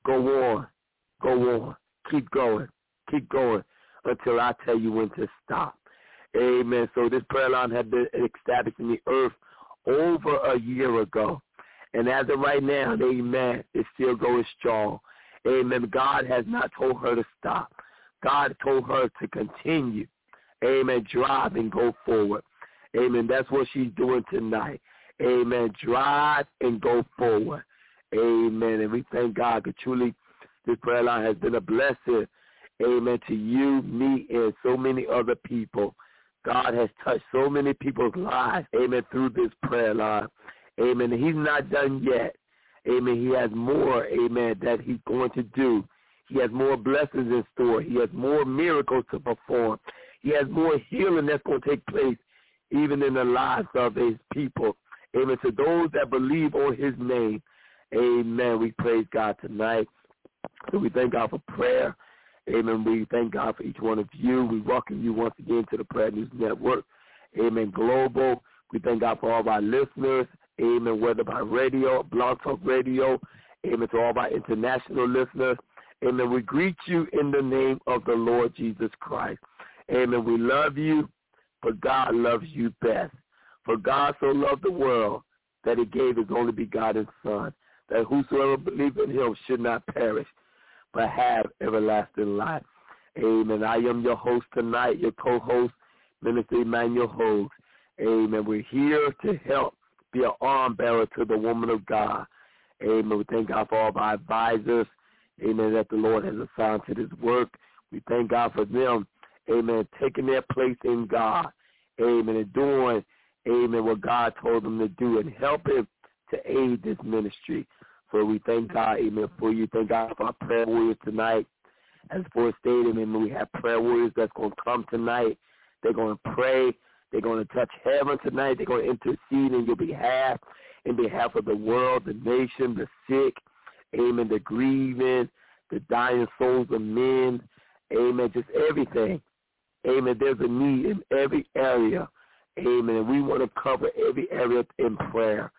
go on, go on, keep going, keep going until I tell you when to stop. Amen. So this prayer line had been established in the earth over a year ago. And as of right now, amen, it's still going strong. Amen. God has not told her to stop. God told her to continue. Amen. Drive and go forward. Amen. That's what she's doing tonight. Amen. Drive and go forward. Amen. And we thank God that truly this prayer line has been a blessing. Amen. To you, me, and so many other people. God has touched so many people's lives. Amen. Through this prayer line. Amen. And he's not done yet. Amen. He has more. Amen. That he's going to do. He has more blessings in store. He has more miracles to perform. He has more healing that's going to take place even in the lives of his people. Amen. To those that believe on his name, amen. We praise God tonight. So we thank God for prayer. Amen. We thank God for each one of you. We welcome you once again to the Prayer News Network. Amen. Global. We thank God for all of our listeners. Amen. Whether by radio, Blog Talk Radio. Amen. To all of our international listeners. Amen. We greet you in the name of the Lord Jesus Christ. Amen. We love you, but God loves you best. For God so loved the world that he gave his only begotten Son, that whosoever believes in him should not perish, but have everlasting life. Amen. I am your host tonight, your co-host, Minister Emmanuel Holmes. Amen. We're here to help be an arm bearer to the woman of God. Amen. We thank God for all of our advisors. Amen. That the Lord has assigned to this work. We thank God for them. Amen. Taking their place in God. Amen. And doing, amen, what God told them to do and helping to aid this ministry. So we thank God, amen, for you. Thank God for our prayer warriors tonight. As for stated, amen, we have prayer warriors that's going to come tonight. They're going to pray. They're going to touch heaven tonight. They're going to intercede in your behalf, in behalf of the world, the nation, the sick, amen, the grieving, the dying souls of men, amen, just everything. Amen. There's a need in every area. Amen. And we want to cover every area in prayer.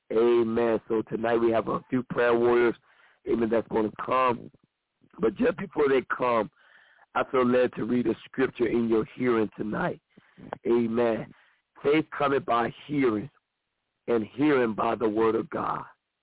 Amen. So tonight we have a few prayer warriors, amen, that's going to come. But just before they come, I feel led to read a scripture in your hearing tonight. Amen. Faith cometh by hearing, and hearing by the word of God.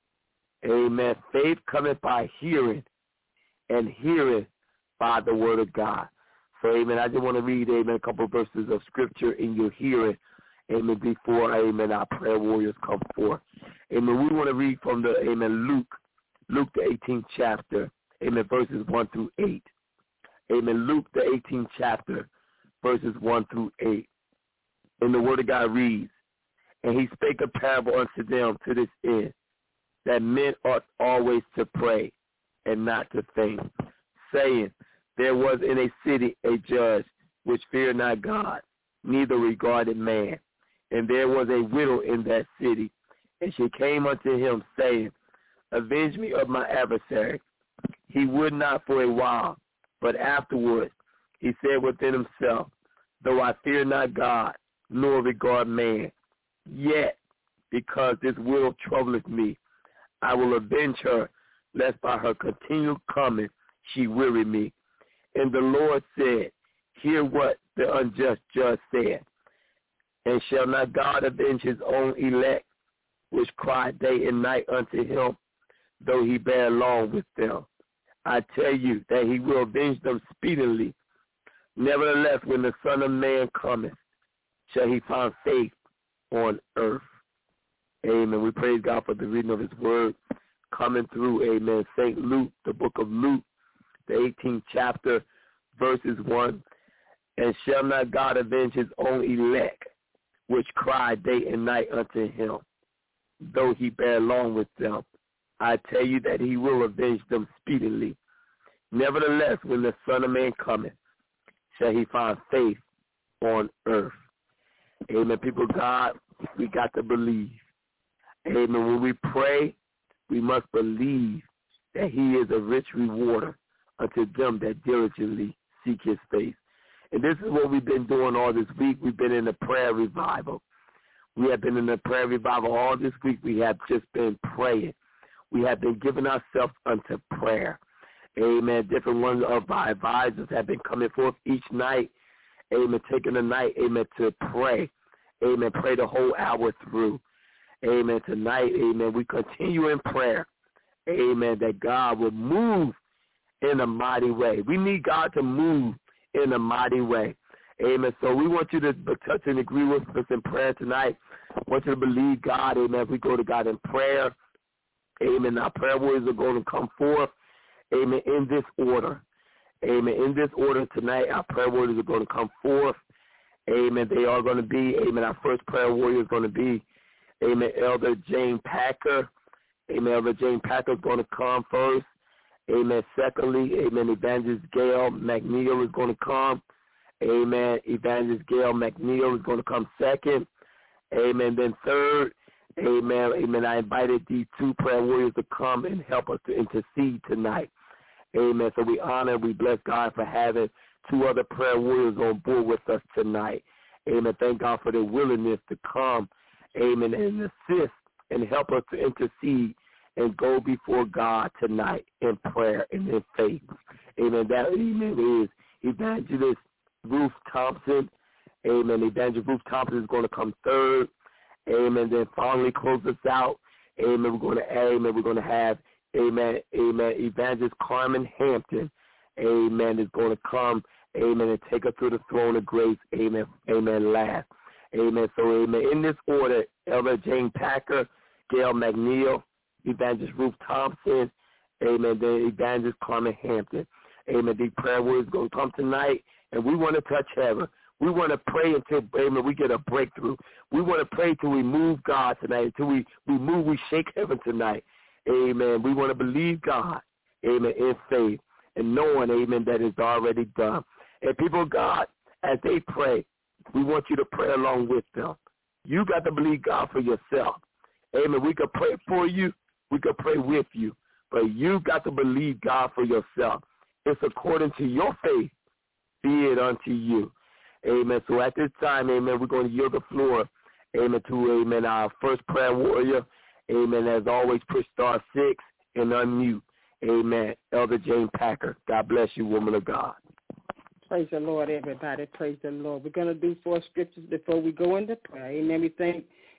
Amen. Faith cometh by hearing, and hearing by the word of God. So, amen, I just want to read, amen, a couple of verses of scripture in your hearing, amen, before, amen, our prayer warriors come forth. Amen, we want to read from the, amen, Luke, Luke the eighteenth chapter, amen, verses one through eight. Amen, Luke the eighteenth chapter, verses one through eight. And the word of God reads, and he spake a parable unto them to this end, that men ought always to pray and not to faint, saying, there was in a city a judge which feared not God, neither regarded man. And there was a widow in that city, and she came unto him, saying, avenge me of my adversary. He would not for a while, but afterwards he said within himself, though I fear not God, nor regard man, yet because this widow troubleth me, I will avenge her, lest by her continual coming she weary me. And the Lord said, hear what the unjust judge said. And shall not God avenge his own elect, which cry day and night unto him, though he bear long with them? I tell you that he will avenge them speedily. Nevertheless, when the Son of Man cometh, shall he find faith on earth? Amen. We praise God for the reading of his word coming through, amen, Saint Luke, the book of Luke, the eighteenth chapter, verses one. And shall not God avenge his own elect, which cry day and night unto him, though he bear long with them? I tell you that he will avenge them speedily. Nevertheless, when the Son of Man cometh, shall he find faith on earth? Amen. People of God, we got to believe. Amen. When we pray, we must believe that he is a rich rewarder unto them that diligently seek his face. And this is what we've been doing all this week. We've been in a prayer revival. We have been in a prayer revival all this week. We have just been praying. We have been giving ourselves unto prayer. Amen. Different ones of our advisors have been coming forth each night. Amen. Taking the night, amen, to pray. Amen. Pray the whole hour through. Amen. Tonight, amen, we continue in prayer. Amen. That God will move in a mighty way. We need God to move in a mighty way. Amen. So we want you to touch and agree with us in prayer tonight. I want you to believe God. Amen. If we go to God in prayer, amen, our prayer warriors are going to come forth. Amen. In this order. Amen. In this order tonight, our prayer warriors are going to come forth. Amen. They are going to be, amen, our first prayer warrior is going to be, amen, Elder Jane Packer. Amen. Elder Jane Packer is going to come first. Amen. Secondly, amen, Evangelist Gail McNeil is going to come. Amen. Evangelist Gail McNeil is going to come second. Amen. Then third, amen, amen, I invited these two prayer warriors to come and help us to intercede tonight. Amen. So we honor, we bless God for having two other prayer warriors on board with us tonight. Amen. Thank God for their willingness to come, amen, and assist and help us to intercede and go before God tonight in prayer and in faith. Amen. That, amen, is Evangelist Ruth Thompson. Amen. Evangelist Ruth Thompson is going to come third. Amen. Then finally close us out. Amen. We're going to, amen, we're going to have, amen, amen, Evangelist Carmen Hampton. Amen. Is going to come, amen, and take us to the throne of grace. Amen. Amen. Last. Amen. So, amen. In this order, Elder Jane Packer, Gail McNeil, Evangelist Ruth Thompson, amen, then Evangelist Carmen Hampton. Amen. These prayer words going to come tonight, and we want to touch heaven. We want to pray until, amen, we get a breakthrough. We want to pray until we move God tonight, until we, we move, we shake heaven tonight. Amen. We want to believe God, amen, in faith, and knowing, amen, that it's already done. And people of God, as they pray, we want you to pray along with them. You got to believe God for yourself. Amen. We could pray for you. We could pray with you. But you got to believe God for yourself. It's according to your faith, be it unto you. Amen. So at this time, amen, we're going to yield the floor, amen, to, amen, our first prayer warrior. Amen. As always, push star six and unmute. Amen. Elder Jane Packer. God bless you, woman of God. Praise the Lord, everybody. Praise the Lord. We're going to do four scriptures before we go into prayer. Amen. We thank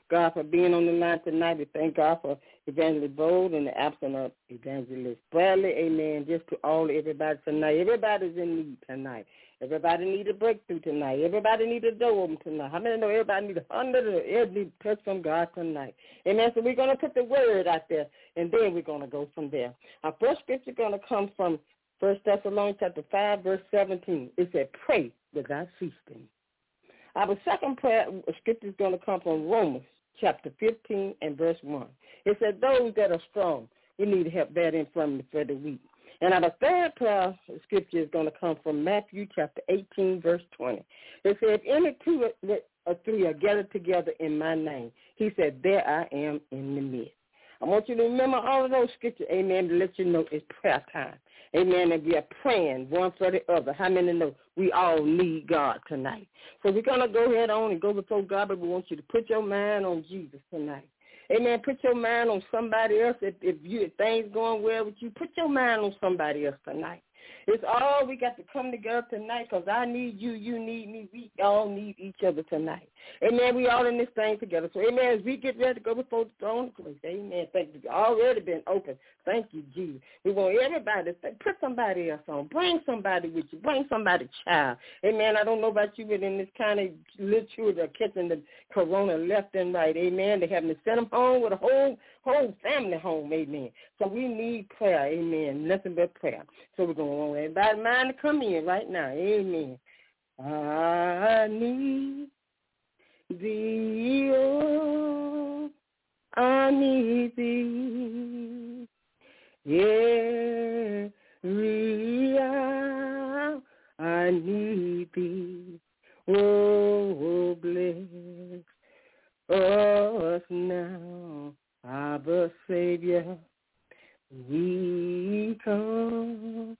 God, for being on the line tonight. We thank God for Evangelist Bold and the absence of Evangelist Bradley. Amen. Just to all everybody tonight. Everybody's in need tonight. Everybody need a breakthrough tonight. Everybody need a door open tonight. How many know everybody need a hundred or every touch from God tonight? Amen. So we're going to put the word out there, and then we're going to go from there. Our first scripture is going to come from First Thessalonians chapter five, verse seventeen. It said, pray without ceasing. Our second prayer scripture is going to come from Romans chapter fifteen and verse one. It said, those that are strong, we need to help bear infirmity for the weak. And our third prayer scripture is going to come from Matthew chapter eighteen, verse twenty. It said, if any two or three are gathered together in my name, he said, there I am in the midst. I want you to remember all of those scriptures, amen, to let you know it's prayer time. Amen, and we are praying one for the other. How many know we all need God tonight? So we're going to go ahead on and go before God, but we want you to put your mind on Jesus tonight. Amen. Put your mind on somebody else. If, if, you, if things going well with you, put your mind on somebody else tonight. It's all we got to come together tonight because I need you, you need me. We all need each other tonight. Amen. We all in this thing together. So, amen, as we get ready to go before the throne of grace, amen, thank you. Already been open. Thank you, Jesus. We want everybody to put somebody else on. Bring somebody with you. Bring somebody child. Amen. I don't know about you, but in this kind of little children are catching the corona left and right. Amen. They having to send them home with a whole whole family home. Amen. So we need prayer. Amen. Nothing but prayer. So we're going to want everybody mind to come in right now. Amen. I need thee, oh, I need thee. Every hour I need thee. Oh, bless us now, our Savior. We come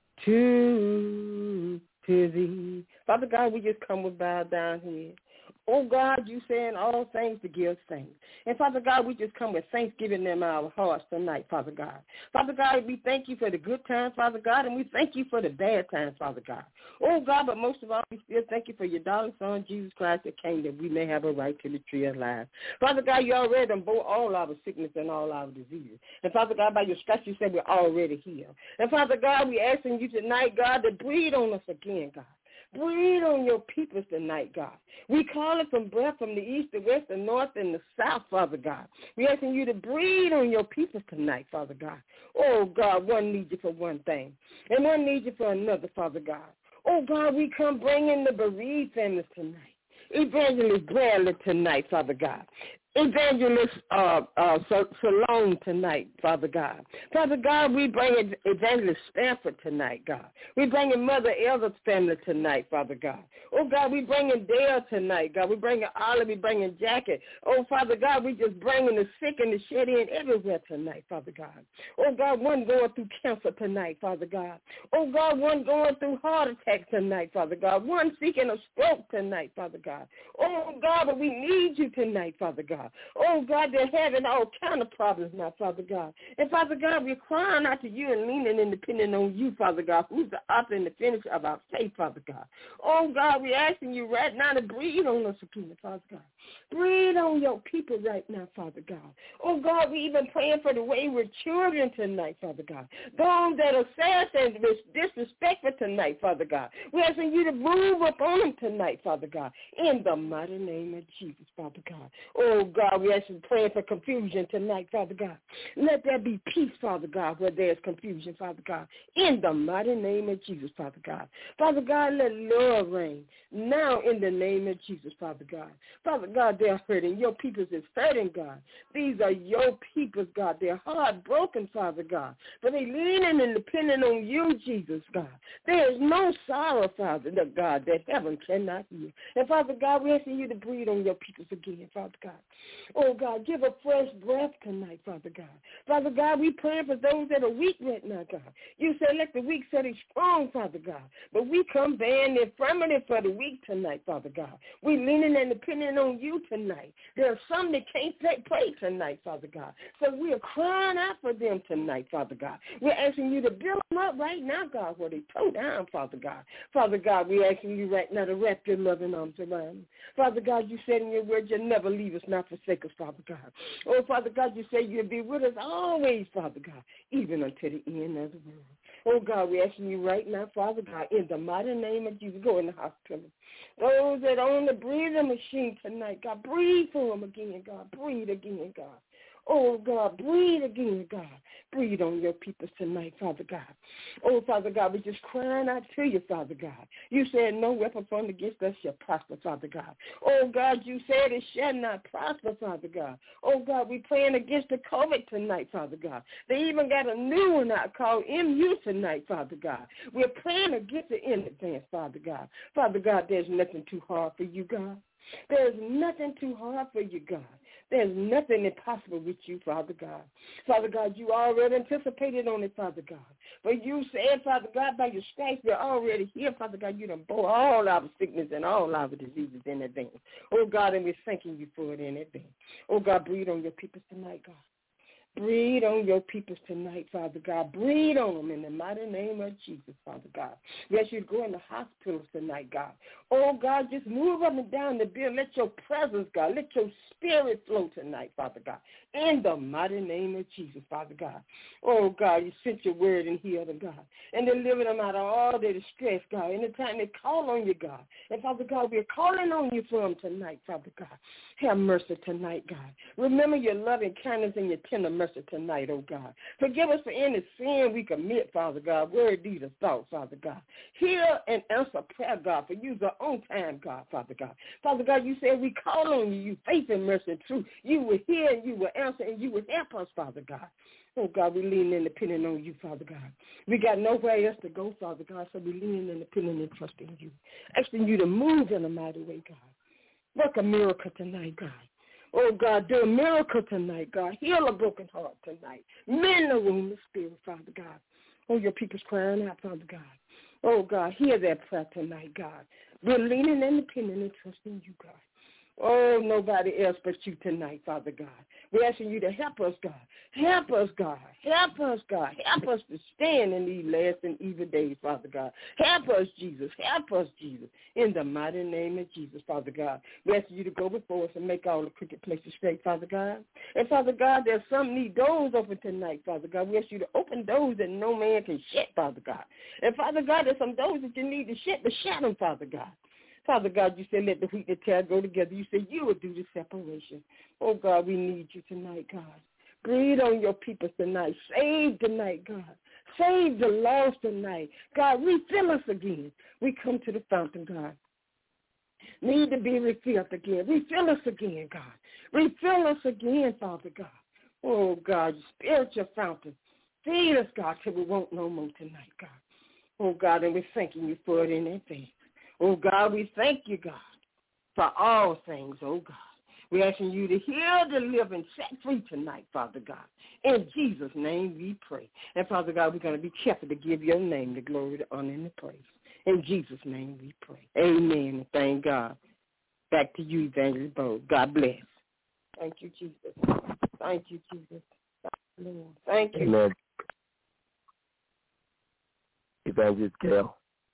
to, to thee. Father God, we just come with bow down here. Oh, God, you saying all things to give thanks. And, Father God, we just come with thanksgiving in our hearts tonight, Father God. Father God, we thank you for the good times, Father God, and we thank you for the bad times, Father God. Oh, God, but most of all, we still thank you for your darling Son, Jesus Christ, that came that we may have a right to the tree of life. Father God, you already done bore all our sickness and all our diseases. And, Father God, by your stripes, you said we're already healed. And, Father God, we're asking you tonight, God, to breathe on us again, God. Breathe on your people tonight, God. We call it from breath from the east, the west, the north, and the south, Father God. We're asking you to breathe on your people tonight, Father God. Oh, God, one needs you for one thing, and one needs you for another, Father God. Oh, God, we come bringing the bereaved families tonight. Evangelist Bradley tonight, Father God. Evangelist uh, uh, Salone tonight, Father God. Father God, we bring Evangelist Stanford tonight, God. We bring Mother Elder's family tonight, Father God. Oh, God, we bringing Dale tonight, God. We bringing Olive, we bringing Jackie. Oh, Father God, we just bringing the sick and the shed in everywhere tonight, Father God. Oh, God, one going through cancer tonight, Father God. Oh, God, one going through heart attack tonight, Father God. One seeking a stroke tonight, Father God. Oh, God, but we need you tonight, Father God. Oh, God, they're having all kind of problems now, Father God. And, Father God, we're crying out to you and leaning and depending on you, Father God, who's the author and the finisher of our faith, Father God. Oh, God, we're asking you right now to breathe on us again, Father God. Breathe on your people right now, Father God. Oh, God, we even praying for the wayward children tonight, Father God. Those that are sad and disrespectful tonight, Father God. We're asking you to move upon them tonight, Father God, in the mighty name of Jesus, Father God. Oh, God, we actually praying for confusion tonight, Father God. Let there be peace, Father God, where there's confusion, Father God, in the mighty name of Jesus, Father God. Father God, let love reign now in the name of Jesus, Father God. Father God, they're hurting. Your peoples is hurting, God. These are your peoples, God. They're heartbroken, Father God. But they leaning and depending on you, Jesus, God. There is no sorrow, Father God, that heaven cannot heal. And, Father God, we're asking you to breathe on your peoples again, Father God. Oh, God, give a fresh breath tonight, Father God. Father God, we pray for those that are weak right now, God. You said let the weak say they're strong, Father God. But we come bearing the infirmity for the weak tonight, Father God. We leaning and depending on you tonight. There are some that can't pray tonight, Father God. So we are crying out for them tonight, Father God. We're asking you to build them up right now, God, where they toe down, Father God. Father God, we're asking you right now to wrap your loving arms around them. Father God, you said in your word you'll never leave us, not forsake us, Father God. Oh, Father God, you say you'll be with us always, Father God, even until the end of the world. Oh, God, we're asking you right now, Father God, in the mighty name of Jesus, go in the hospital. Those that are on the breathing machine tonight, God, breathe for them again, God. Breathe again, God. Oh, God, breathe again, God. Breathe on your people tonight, Father God. Oh, Father God, we're just crying out to you, Father God. You said no weapon formed against us shall prosper, Father God. Oh, God, you said it shall not prosper, Father God. Oh, God, we're praying against the COVID tonight, Father God. They even got a new one out called M U tonight, Father God. We're praying against it in advance, Father God. Father God, there's nothing too hard for you, God. There's nothing too hard for you, God. There's nothing impossible with you, Father God. Father God, you already anticipated on it, Father God. But you said, Father God, by your stripes, we're already here, Father God. You done bore all our sickness and all our diseases in advance. Oh, God, and we're thanking you for it in advance. Oh, God, breathe on your people tonight, God. Breathe on your people tonight, Father God. Breathe on them in the mighty name of Jesus, Father God. We ask you to go in the hospitals tonight, God. Oh, God, just move up and down the bill. Let your presence, God, let your spirit flow tonight, Father God, in the mighty name of Jesus, Father God. Oh, God, you sent your word and healed them, God, and delivered them out of all their distress, God. Anytime they call on you, God. And, Father God, we're calling on you for them tonight, Father God. Have mercy tonight, God. Remember your loving kindness and your tender mercy tonight, oh God. Forgive us for any sin we commit, Father God, word, deed, or thought, Father God. Hear and answer prayer, God, for you are on time, God, Father God. Father God, you said we call on you, you faith and mercy and truth. You will hear and you will answer and you will help us, Father God. Oh, God, we lean in depending on you, Father God. We got nowhere else to go, Father God, so we lean in depending and trusting you. Asking you to move in a mighty way, God. Work a miracle tonight, God. Oh, God, do a miracle tonight, God. Heal a broken heart tonight. Mend the wounded spirit, Father God. Oh, your people's crying out, Father God. Oh, God, hear that prayer tonight, God. We're leaning and depending and trusting you, God. Oh, nobody else but you tonight, Father God. We're asking you to help us, God. Help us, God. Help us, God. Help us to stand in these last and evil days, Father God. Help us, Jesus. Help us, Jesus. In the mighty name of Jesus, Father God. We're asking you to go before us and make all the crooked places straight, Father God. And, Father God, there's some need doors open tonight, Father God. We ask you to open doors that no man can shut, Father God. And, Father God, there's some doors that you need to shut, but shut them, Father God. Father God, you said let the wheat and the tare go together. You said you would do the separation. Oh, God, we need you tonight, God. Breathe on your people tonight. Save tonight, God. Save the lost tonight. God, refill us again. We come to the fountain, God. Need to be refilled again. Refill us again, God. Refill us again, Father God. Oh, God, spiritual fountain. Feed us, God, till we won't no more tonight, God. Oh, God, and we're thanking you for it in advance. Oh, God, we thank you, God, for all things, oh, God. We're asking you to heal, deliver, and set free tonight, Father God. In Jesus' name we pray. And, Father God, we're going to be careful to give your name the glory, the honor, and the praise. In Jesus' name we pray. Amen. And thank God. Back to you, Evangelist Bo. God bless. Thank you, Jesus. Thank you, Jesus. Thank you, Lord. Thank you. Amen. Evangelist Gail.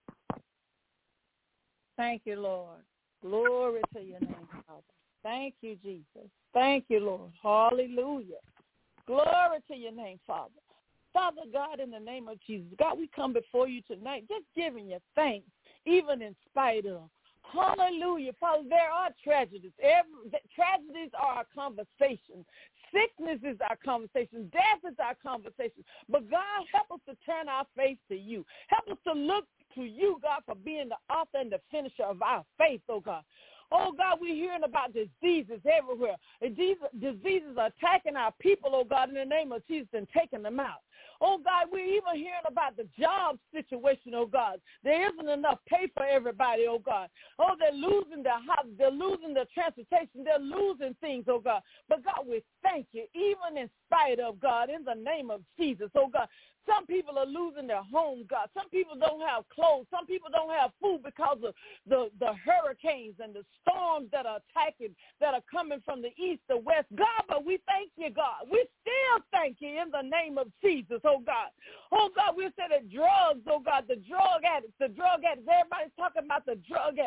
Thank you, Lord. Glory to your name, Father. Thank you, Jesus. Thank you, Lord. Hallelujah. Glory to your name, Father. Father God, in the name of Jesus, God, we come before you tonight just giving you thanks, even in spite of. Hallelujah. Father, there are tragedies. Every, the, tragedies are our conversation. Sickness is our conversation. Death is our conversation. But, God, help us to turn our face to you. Help us to look to you, God, for being the author and the finisher of our faith, oh, God. Oh, God, we're hearing about diseases everywhere. And these diseases are attacking our people, oh, God, in the name of Jesus, and taking them out. Oh, God, we're even hearing about the job situation, oh, God. There isn't enough pay for everybody, oh, God. Oh, they're losing their house. They're losing their transportation. They're losing things, oh, God. But, God, we thank you, even in spite of, God, in the name of Jesus, oh, God. Some people are losing their homes, God. Some people don't have clothes. Some people don't have food because of the, the hurricanes and the storms that are attacking, that are coming from the east, the west. God, but we thank you, God. We still thank you in the name of Jesus, oh, God. Oh, God, we said that drugs, oh, God, the drug addicts, the drug addicts. Everybody's talking about the drug addicts.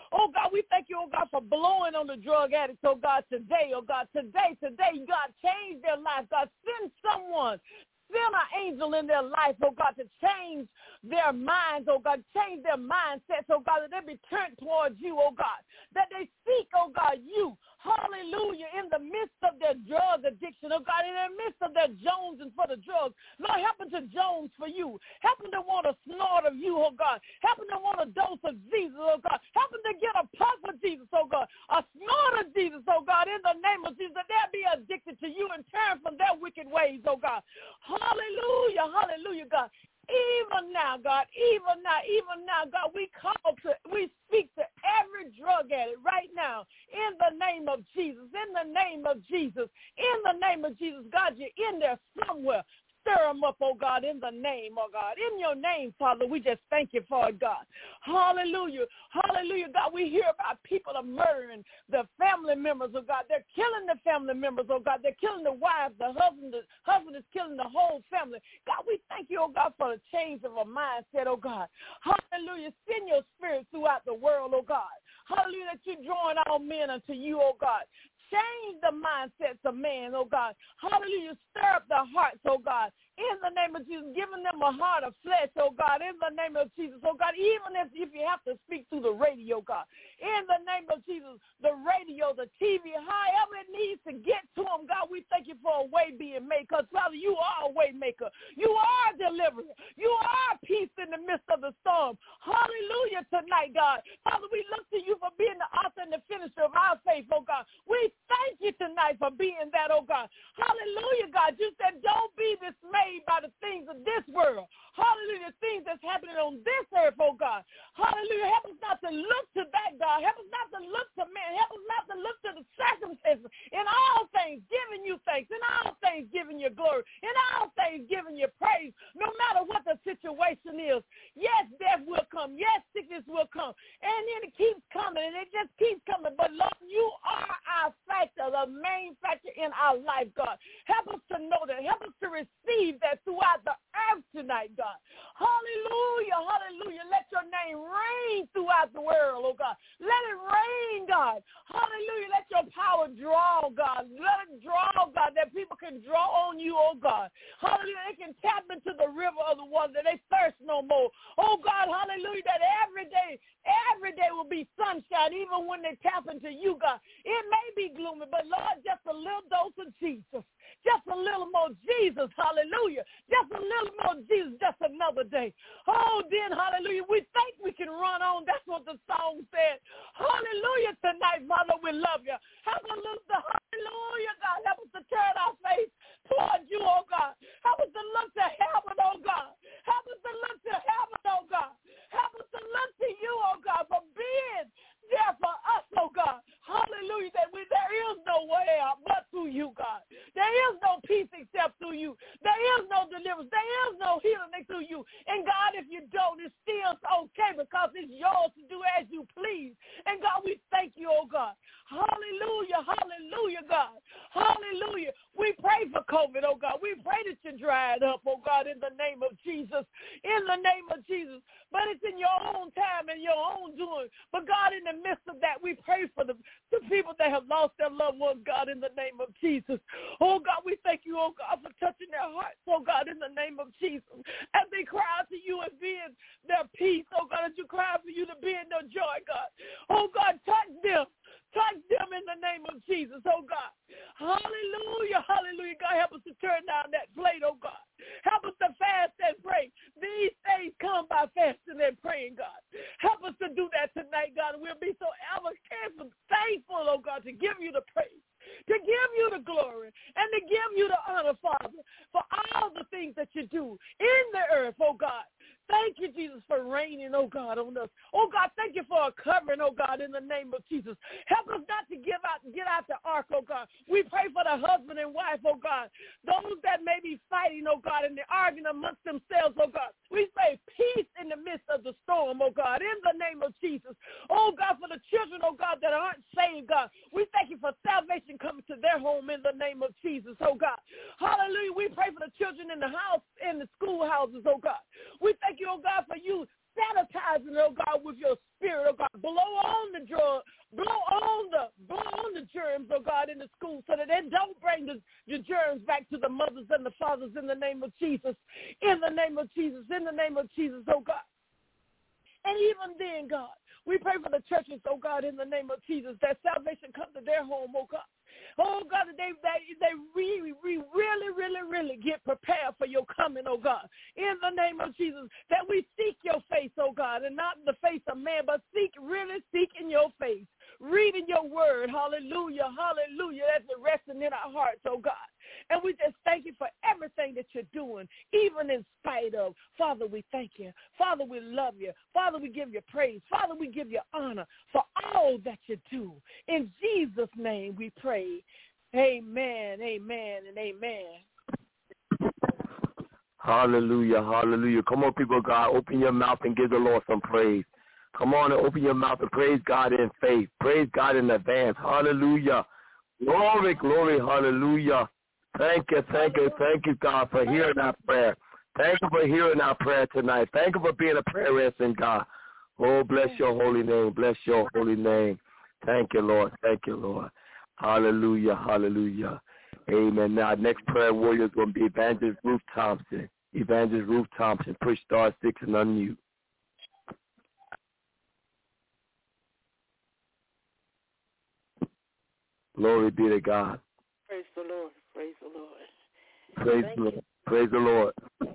Oh, God, we thank you, oh, God, for blowing on the drug addicts, oh, God, today, oh, God, today, today, God, change their lives. God, send someone. Send an angel in their life, oh God, to change their minds, oh God, change their mindsets, oh God, that they be turned towards you, oh God, that they seek, oh God, you, hallelujah, in the midst of their drug addiction, oh God, in the midst of their jonesing for the drugs. Lord, help them to jones for you. Help them to want a snort of you, oh God. Help them to want a dose of Jesus, oh God. Help them to get a puff of Jesus, oh God, a snort of Jesus, oh God, in the name of Jesus, that they'll be addicted to you and turn from their wicked ways, oh God. Hallelujah, hallelujah, God. Even now, God, even now, even now, God, we call to, we speak to every drug addict right now in the name of Jesus, in the name of Jesus, in the name of Jesus. God, you're in there somewhere. Stir them up, oh God, in the name, oh God. In your name, Father, we just thank you for it, God. Hallelujah. Hallelujah, God. We hear about people are murdering the family members, oh God. They're killing the family members, oh God. They're killing the wives, the husband. The husband is killing the whole family. God, we thank you, oh God, for the change of a mindset, oh God. Hallelujah. Send your spirit throughout the world, oh God. Hallelujah, that you're drawing all men unto you, oh God. Change the mindsets of man, oh God. Hallelujah. Stir up the hearts, oh God. In the name of Jesus, giving them a heart of flesh, oh God. In the name of Jesus, oh God. Even if, if you have to speak through the radio, God. In the name of Jesus, the radio, the T V, however it needs to get to them, God, we thank you for a way being made. Because, Father, you are a way maker. You are a deliverer. You are peace in the midst of the storm. Hallelujah tonight, God. Father, we look to you for being the author and the finisher of our faith, oh God. We thank you tonight for being that, oh God. Hallelujah, God. You said don't be dismayed by the things of this world. Hallelujah, the things that's happening on this earth, oh God. Hallelujah, help us not to look to that, God. Help us not to look to man. Help us not to look to the circumstances. In all things, giving you thanks. In all things, giving you glory. In all things, giving you praise. No matter what the situation is. Yes, death will come. Yes, sickness will come. And then it keeps coming, and it just keeps coming. But, Lord, you are our factor, the main factor in our life, God. Help us to know that. Help us to receive that throughout the earth tonight, God. Hallelujah, hallelujah. Let your name reign throughout the world, oh God. Let it rain, God. Hallelujah. Let your power draw, God. Let it draw, God, that people can draw on you, oh God. Hallelujah. They can tap into the river of the water, that they thirst no more. Oh God, hallelujah, that every day, every day will be sunshine, even when they tap into you, God. It may be gloomy, but Lord, just a little dose of Jesus. Just a little more Jesus, hallelujah. Just a little more Jesus, just another day. Oh, then, hallelujah, we think we can run on. That's what the song said. Hallelujah tonight, Father, we love you. Help us look to, hallelujah, God. Help us to turn our face towards you, oh God. Help us to look to heaven, oh God. Help us to look to heaven, oh God. Help us to look to you, oh God, for being there for us, oh God. Hallelujah, that we, there is no way out but through you, God. There is no peace except through you. There is no deliverance. There is no healing through you. And God, if you don't, it's still okay because it's yours to do as you please. And God, we thank you, oh God. Hallelujah, hallelujah, God. Hallelujah. We pray for COVID, oh God. We pray that you dry it up, oh God, in the name of Jesus. In the name of Jesus. But it's in your own time and your own doing. But God, in the midst of that, we pray for the, the people that have lost their loved ones, God, in the name of Jesus. Oh God, we thank you, oh God, for touching their hearts, oh God, in the name of Jesus. As they cry out to you and be in their peace, oh God, as you cry out for you to be in their joy, God. Oh God, touch them. Touch them in the name of Jesus, oh God. Hallelujah, hallelujah. God, help us to turn down that plate, oh God. Help us to fast and pray. These things come by fasting and praying, God. Help us to do that tonight, God. We'll be so ever careful, thankful, oh God, to give you the praise, to give you the glory, and to give you the honor, Father, for all the things that you do in the earth, oh God. Thank you, Jesus, for reigning, oh God, on us. Oh God, thank you for a covering, oh God, in the name of Jesus. Help us not to give out, get out the ark, oh God. We pray for the husband and wife, oh God. Those that may be fighting, oh God, and they're arguing amongst themselves, oh God. We say peace in the midst of the storm, oh God, in the name of Jesus. Oh God, for the children, oh God, that aren't saved, God. We thank you for salvation coming to their home in the name of Jesus, oh God. Hallelujah. We pray for the children in the house, in the schoolhouses, oh God. We thank you, oh God, for you sanitizing it, oh God, with your spirit, oh God. Blow on the drug, blow on the blow on the germs, oh God, in the school so that they don't bring the, the germs back to the mothers and the fathers in the name of Jesus. In the name of Jesus, in the name of Jesus, oh God. And even then, God, we pray for the churches, oh God, in the name of Jesus, that salvation comes to their home, oh God. Oh, God, that they, they, they really, really, really, really, really get prepared for your coming, oh, God. In the name of Jesus, that we seek your face, oh, God, and not the face of man, but seek, really seek in your face, reading your word, hallelujah, hallelujah, that's resting in our hearts, oh, God. And we just thank you for everything that you're doing, even in spite of. Father, we thank you. Father, we love you. Father, we give you praise. Father, we give you honor for all that you do. In Jesus' name we pray. Amen, amen, and amen. Hallelujah, hallelujah. Come on, people of God, open your mouth and give the Lord some praise. Come on and open your mouth and praise God in faith. Praise God in advance. Hallelujah. Glory, glory, hallelujah. Thank you, thank you, thank you, God, for hearing our prayer. Thank you for hearing our prayer tonight. Thank you for being a prayer answering God. Oh, bless your holy name. Bless your holy name. Thank you, Lord. Thank you, Lord. Hallelujah, hallelujah. Amen. Now, next prayer warrior is going to be Evangelist Ruth Thompson. Evangelist Ruth Thompson. Push star six and unmute. Glory be to God. Praise the Lord. Praise the Lord. Praise the Lord. Praise the Lord.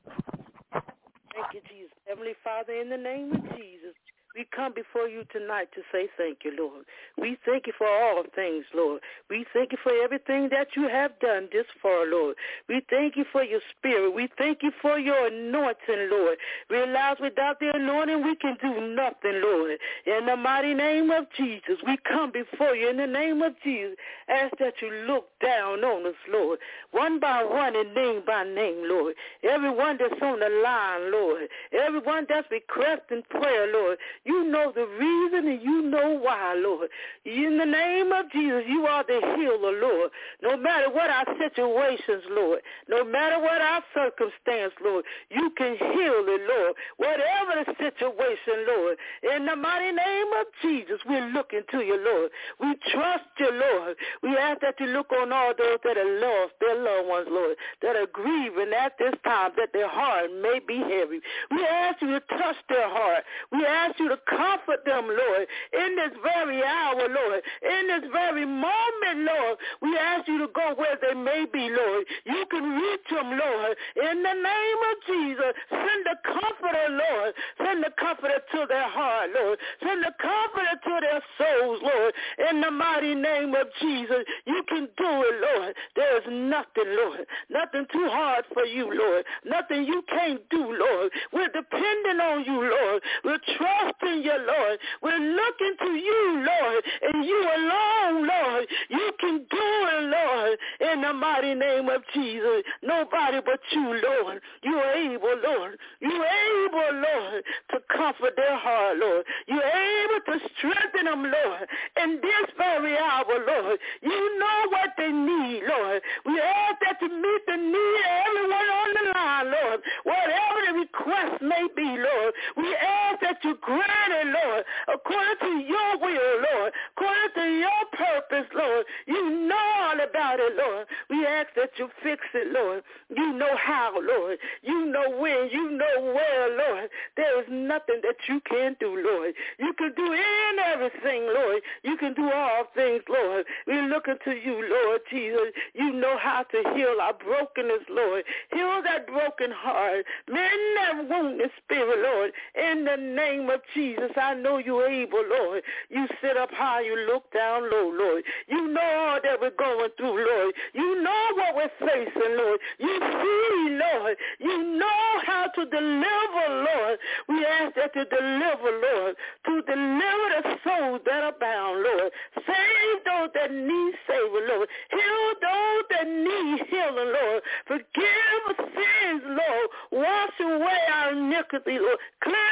Thank you, Jesus. Heavenly Father, in the name of Jesus, we come before you tonight to say thank you, Lord. We thank you for all things, Lord. We thank you for everything that you have done this far, Lord. We thank you for your spirit. We thank you for your anointing, Lord. Realize without the anointing we can do nothing, Lord. In the mighty name of Jesus, we come before you in the name of Jesus. Ask that you look down on us, Lord, one by one and name by name, Lord. Everyone that's on the line, Lord. Everyone that's requesting prayer, Lord. You know the reason and you know why, Lord. In the name of Jesus, you are the healer, Lord. No matter what our situations, Lord, no matter what our circumstance, Lord, you can heal it, Lord. Whatever the situation, Lord, in the mighty name of Jesus, we're looking to you, Lord. We trust you, Lord. We ask that you look on all those that are lost, their loved ones, Lord, that are grieving at this time, that their heart may be heavy. We ask you to touch their heart. We ask you to comfort them, Lord, in this very hour, Lord, in this very moment, Lord. We ask you to go where they may be, Lord. You can reach them, Lord, in the name of Jesus. Send the comforter, Lord. Send the comforter to their heart, Lord. Send the comforter to their souls, Lord, in the mighty name of Jesus. You can do it, Lord. There is nothing, Lord, nothing too hard for you, Lord, nothing you can't do, Lord. We're depending on you, Lord. We're trusting you, Lord. We're looking to you, Lord, and you alone, Lord. You can do it, Lord, in the mighty name of Jesus. Nobody but you, Lord. You are able, Lord. You are able, Lord, to comfort their heart, Lord. You are able to strengthen them, Lord, in this very hour, Lord. You know what they need, Lord. We ask that you meet the need of everyone on the line, Lord. Whatever the request may be, Lord, we ask that you grant it, Lord, according to your will, Lord, according to your purpose, Lord. You know all about it, Lord. We ask that you fix it, Lord. You know how, Lord. You know when. You know where, Lord. There is nothing that you can't do, Lord. You can do in everything, Lord. You can do all things, Lord. We're looking to you, Lord Jesus. You know how to heal our brokenness, Lord. Heal that broken heart. Mend that wounded spirit, Lord. In the name of Jesus, I know you're able, Lord. You sit up high, you look down low, Lord. You know all that we're going through, Lord. You know what we're facing, Lord. You see, Lord. You know how to deliver, Lord. We ask that you deliver, Lord, to deliver the souls that are bound, Lord. Save those that need saving, Lord. Heal those that need healing, Lord. Forgive sins, Lord. Wash away our iniquity, Lord. Cleanse us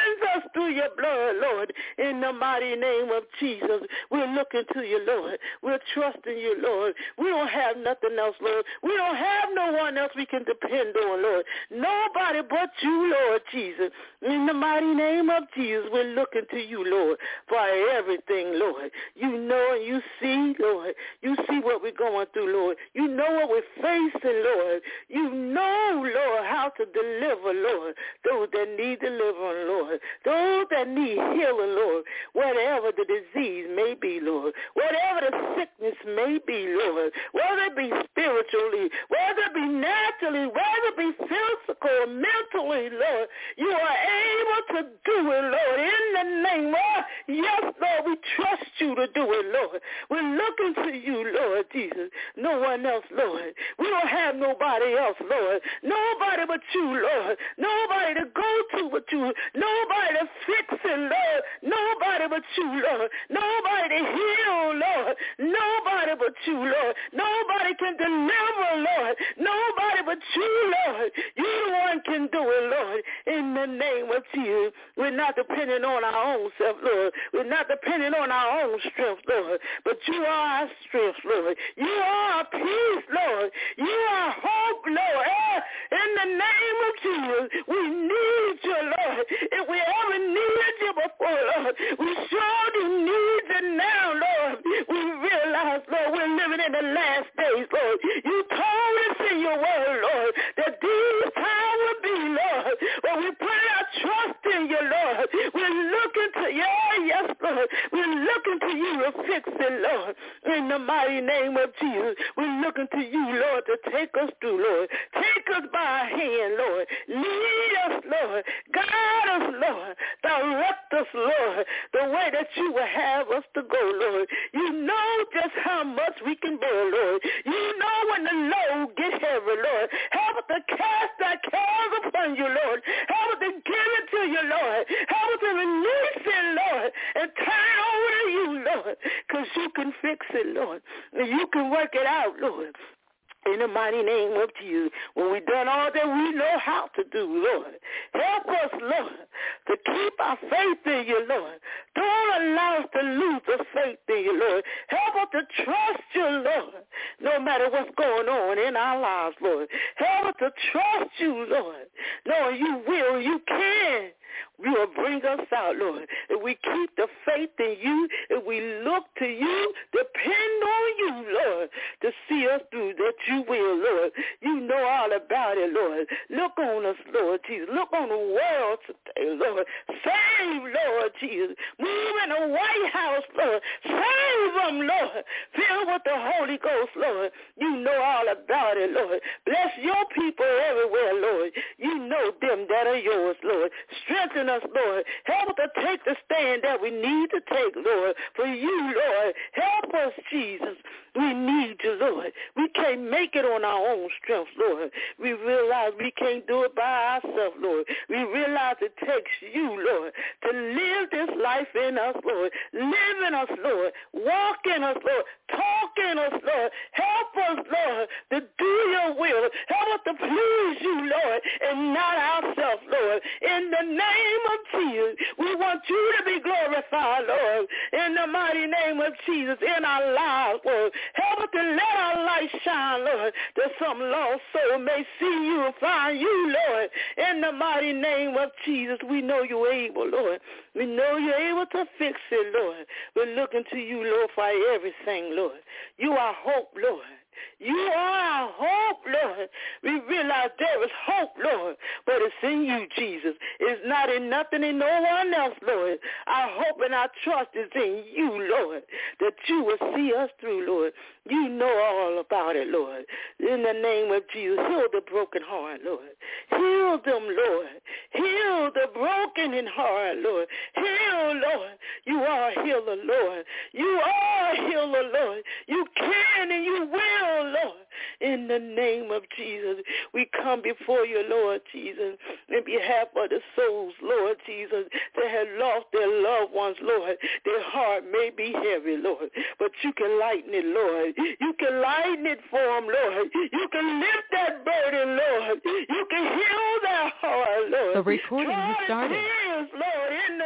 through your blood, Lord, in the mighty name of Jesus. We're looking to you, Lord. We're trusting you, Lord. We don't have nothing else, Lord. We don't have no one else we can depend on, Lord. Nobody but you, Lord Jesus. In the mighty name of Jesus, we're looking to you, Lord, for everything, Lord. You know and you see, Lord. You see what we're going through, Lord. You know what we're facing, Lord. You know, Lord, how to deliver, Lord, those that need delivering, Lord. Those that need healing, Lord. Whatever the disease may be, Lord. Whatever the sickness may be, Lord. Whether it be spiritually, whether it be naturally, whether it be physical, mentally, Lord. You are able to do it, Lord, in the name of, yes, Lord, we trust you to do it, Lord. We're looking to you, Lord Jesus. No one else, Lord. We don't have nobody else, Lord. Nobody but you, Lord. Nobody to go to but you. Nobody to fix it, Lord. Nobody but you, Lord. Nobody to heal, Lord. Nobody but you, Lord. Nobody can deliver, Lord. Nobody but you, Lord. You the one can do it, Lord. In the name of Jesus. We're not depending on our own self, Lord. We're not depending on our own strength, Lord. But you are our strength, Lord. You are our peace, Lord. You are hope, Lord. In the name of Jesus, we need you, Lord. If we ever needed you before, Lord, we surely need you now, Lord. We realize, Lord, we're living in the last days, Lord. You told us in your word, Lord, that these times would be, Lord. But we put our trust in you, Lord. We're looking to you, yes, Lord. We're looking to you to fix it, Lord. In the mighty name of Jesus, we're looking to you, Lord, to take us through, Lord. Take us by our hand, Lord. Lead us, Lord. Guide us, Lord. Direct us, Lord, the way that you will have us to go, Lord. You know just how much we can bear, Lord. You know when the load gets heavy, Lord. Help us to cast that cares upon you, Lord. Help us to give it to you, Lord. Help us to release it, Lord, and turn it over to you, Lord, because you can fix it, Lord, and you can work it out, Lord. In the mighty name of Jesus, when we've done all that we know how to do, Lord, help us, Lord, to keep our faith in you, Lord. Don't allow us to lose the faith in you, Lord. Help us to trust you, Lord, no matter what's going on in our lives, Lord. Help us to trust you, Lord, knowing you will, you can. You will bring us out, Lord. If we keep the faith in you, if we look to you, depend on you, Lord, to see us through, that you will, Lord. You know all about it, Lord. Look on us, Lord Jesus. Look on the world today, Lord. Save, Lord Jesus. Move in the White House, Lord. Save them, Lord. Fill with the Holy Ghost, Lord. You know all about it, Lord. Bless your people everywhere, Lord. You know them that are yours, Lord. Strengthen us, Lord. Help us to take the stand that we need to take, Lord, for you, Lord. Help us, Jesus. We need you, Lord. We can't make it on our own strength, Lord. We realize we can't do it by ourselves, Lord. We realize it takes you, Lord, to live this life in us, Lord. Live in us, Lord. Walk in us, Lord. Talk in us, Lord. Help us, Lord, to do your will. Help us to please you, Lord, and not ourselves, Lord. In the name of Jesus, we want you to be glorified, Lord. In the mighty name of Jesus, in our lives, Lord. Help us to let our light shine, Lord, that some lost soul may see you and find you, Lord. In the mighty name of Jesus, we know you're able, Lord. We know you're able to fix it, Lord. We're looking to you, Lord, for everything, Lord. You are hope, Lord. You are our hope, Lord. We realize there is hope, Lord, but it's in you, Jesus. It's not in nothing in no one else, Lord. Our hope and our trust is in you, Lord, that you will see us through, Lord. You know all about it, Lord. In the name of Jesus, heal the broken heart, Lord. Heal them, Lord. Heal the broken in heart, Lord. Heal, Lord. You are a healer, Lord. You are a healer, Lord. You can and you will, Lord. In the name of Jesus, we come before you, Lord Jesus, in behalf of the souls, Lord Jesus, that have lost their loved ones, Lord. Their heart may be heavy, Lord, but you can lighten it, Lord. You can lighten it for them, Lord. You can lift that burden, Lord. You can heal their heart, Lord. The recording has started. Tears, Lord, in the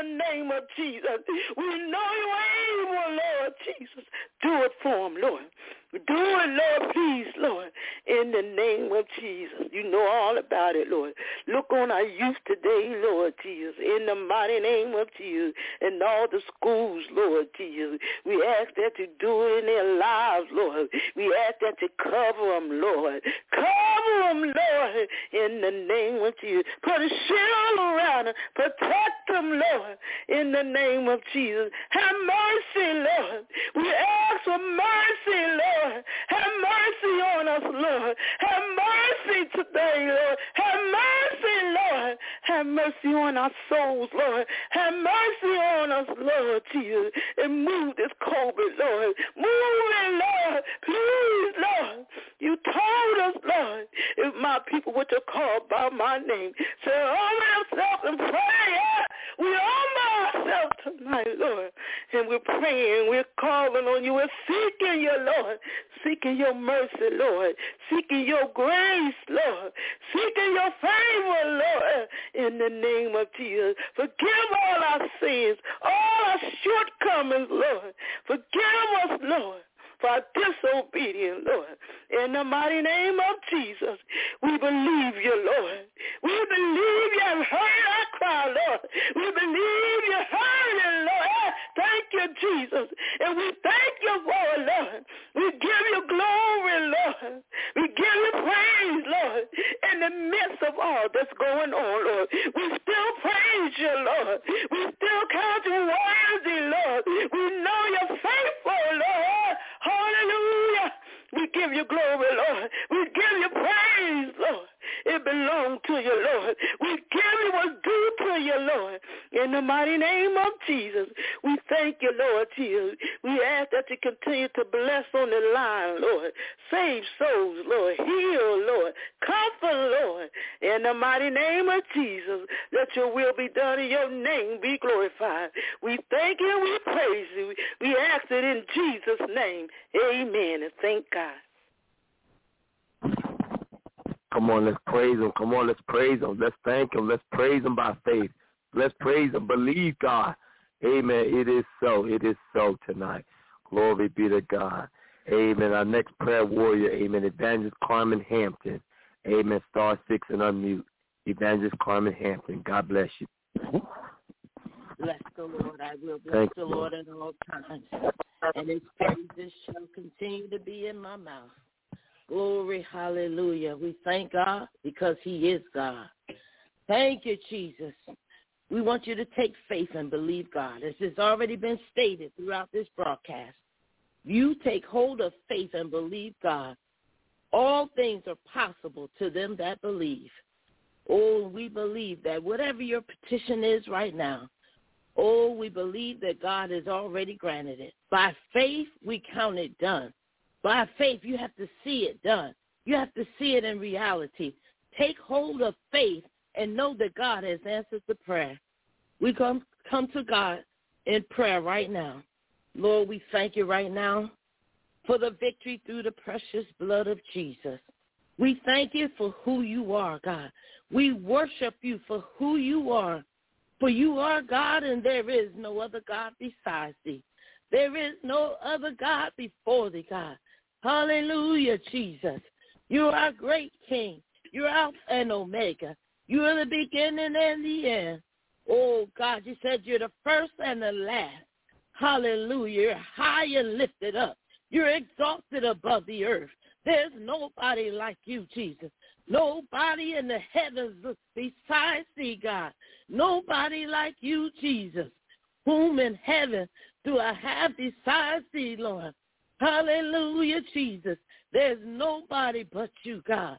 name of Jesus. We know you're able, Lord Jesus. Do it for them, Lord. Do it, Lord, please, Lord, in the name of Jesus. You know all about it, Lord. Look on our youth today, Lord Jesus, in the mighty name of Jesus, in all the schools, Lord Jesus. We ask that you do it in their lives, Lord. We ask that you cover them, Lord. Cover them, Lord, in the name of Jesus. Put a shield around them. Protect them, Lord, in the name of Jesus. Have mercy, Lord. We ask for mercy, Lord. Have mercy on us, Lord. Have mercy today, Lord. Have mercy, Lord. Have mercy on our souls, Lord. Have mercy on us, Lord Jesus. And move this COVID, Lord. Move it, Lord. Please, Lord. You told us, Lord, if my people were to call by my name, say, humble ourselves and pray. We humble ourselves tonight, Lord. And we're praying. We're calling on you. We're seeking you, Lord. Seeking your mercy, Lord. Seeking your grace, Lord. Seeking your favor, Lord. In the name of Jesus. Forgive all our sins, all our shortcomings, Lord. Forgive us, Lord, for our disobedience, Lord. In the mighty name of Jesus, we believe you, Lord. We believe you have heard our cry, Lord. We believe you heard it, Lord. Thank you, Jesus. And we thank you for it, Lord. We give you glory, Lord. We give you praise, Lord. In the midst of all that's going on, Lord, we still praise you, Lord. We still count you worthy, Lord. We know you're faithful, Lord. Hallelujah. We give you glory, Lord. We give you praise, Lord. It belongs to you, Lord. We give you what's due to you, Lord. In the mighty name of Jesus, we thank you, Lord Jesus. We ask that you continue to bless on the line, Lord. Save souls, Lord. Heal, Lord. Comfort, Lord. In the mighty name of Jesus, let your will be done and your name be glorified. We thank you and we praise you. We ask it in Jesus' name. Amen. And thank God. Come on, let's praise him. Come on, let's praise him. Let's thank him. Let's praise him by faith. Let's praise him. Believe God. Amen. It is so. It is so tonight. Glory be to God. Amen. Our next prayer warrior, amen, Evangelist Carmen Hampton. Amen. Star six and unmute. Evangelist Carmen Hampton. God bless you. Bless the Lord. I will bless Thank the you. Lord at all times. And his praises shall continue to be in my mouth. Glory, hallelujah. We thank God because he is God. Thank you, Jesus. We want you to take faith and believe God. As has already been stated throughout this broadcast, you take hold of faith and believe God. All things are possible to them that believe. Oh, we believe that whatever your petition is right now, oh, we believe that God has already granted it. By faith, we count it done. By faith, you have to see it done. You have to see it in reality. Take hold of faith and know that God has answered the prayer. We come, come to God in prayer right now. Lord, we thank you right now for the victory through the precious blood of Jesus. We thank you for who you are, God. We worship you for who you are. For you are God, and there is no other God besides thee. There is no other God before thee, God. Hallelujah, Jesus. You are great King. You're Alpha and Omega. You are the beginning and the end. Oh, God, you said you're the first and the last. Hallelujah. You're high and lifted up. You're exalted above the earth. There's nobody like you, Jesus. Nobody in the heavens besides thee, God. Nobody like you, Jesus. Whom in heaven do I have besides thee, Lord? Hallelujah, Jesus. There's nobody but you, God.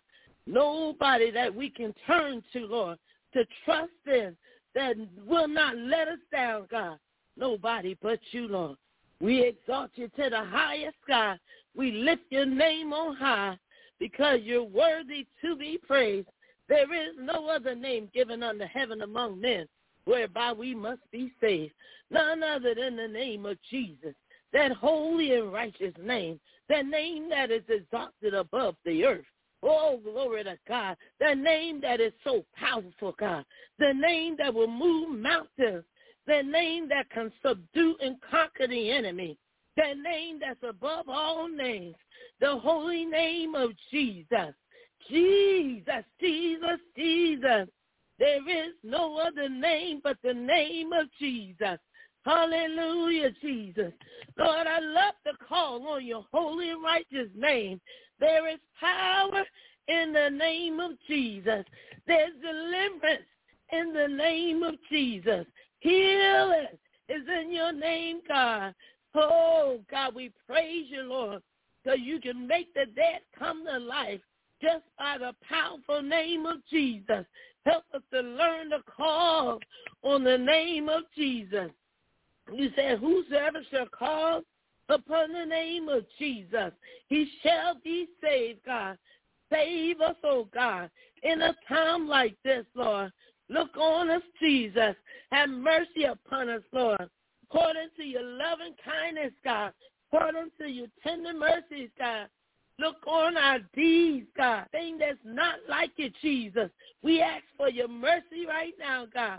Nobody that we can turn to, Lord, to trust in, that will not let us down, God. Nobody but you, Lord. We exalt you to the highest, God. We lift your name on high because you're worthy to be praised. There is no other name given under heaven among men whereby we must be saved. None other than the name of Jesus, that holy and righteous name, that name that is exalted above the earth. Oh, glory to God. The name that is so powerful, God. The name that will move mountains. the name that can subdue and conquer the enemy, the name that's above all names, the holy name of Jesus. Jesus, Jesus, Jesus. There is no other name but the name of Jesus. Hallelujah, Jesus. Lord, I love to call on your holy and righteous name. There is power in the name of Jesus. There's deliverance in the name of Jesus. Healing is in your name, God. Oh, God, we praise you, Lord, so you can make the dead come to life just by the powerful name of Jesus. Help us to learn to call on the name of Jesus. You said, whosoever shall call upon the name of Jesus, he shall be saved, God. Save us, oh God, in a time like this, Lord. Look on us, Jesus. Have mercy upon us, Lord. According to your loving kindness, God. According to your tender mercies, God. Look on our deeds, God. Thing that's not like you, Jesus. We ask for your mercy right now, God.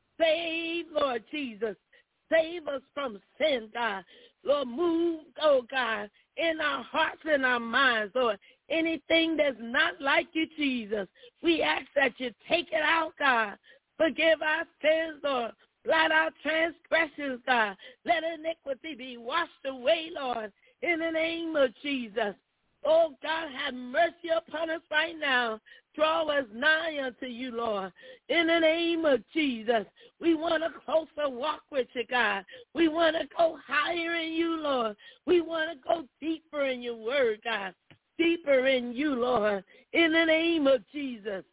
Save, Lord Jesus. Save us from sin, God. Lord, move, oh God, in our hearts and our minds, Lord. Anything that's not like you, Jesus, we ask that you take it out, God. Forgive our sins, Lord. Blot our transgressions, God. Let iniquity be washed away, Lord, in the name of Jesus. Oh, God, have mercy upon us right now. Draw us nigh unto you, Lord. In the name of Jesus, we want a closer walk with you, God. We want to go higher in you, Lord. We want to go deeper in your word, God. Deeper in you, Lord. In the name of Jesus.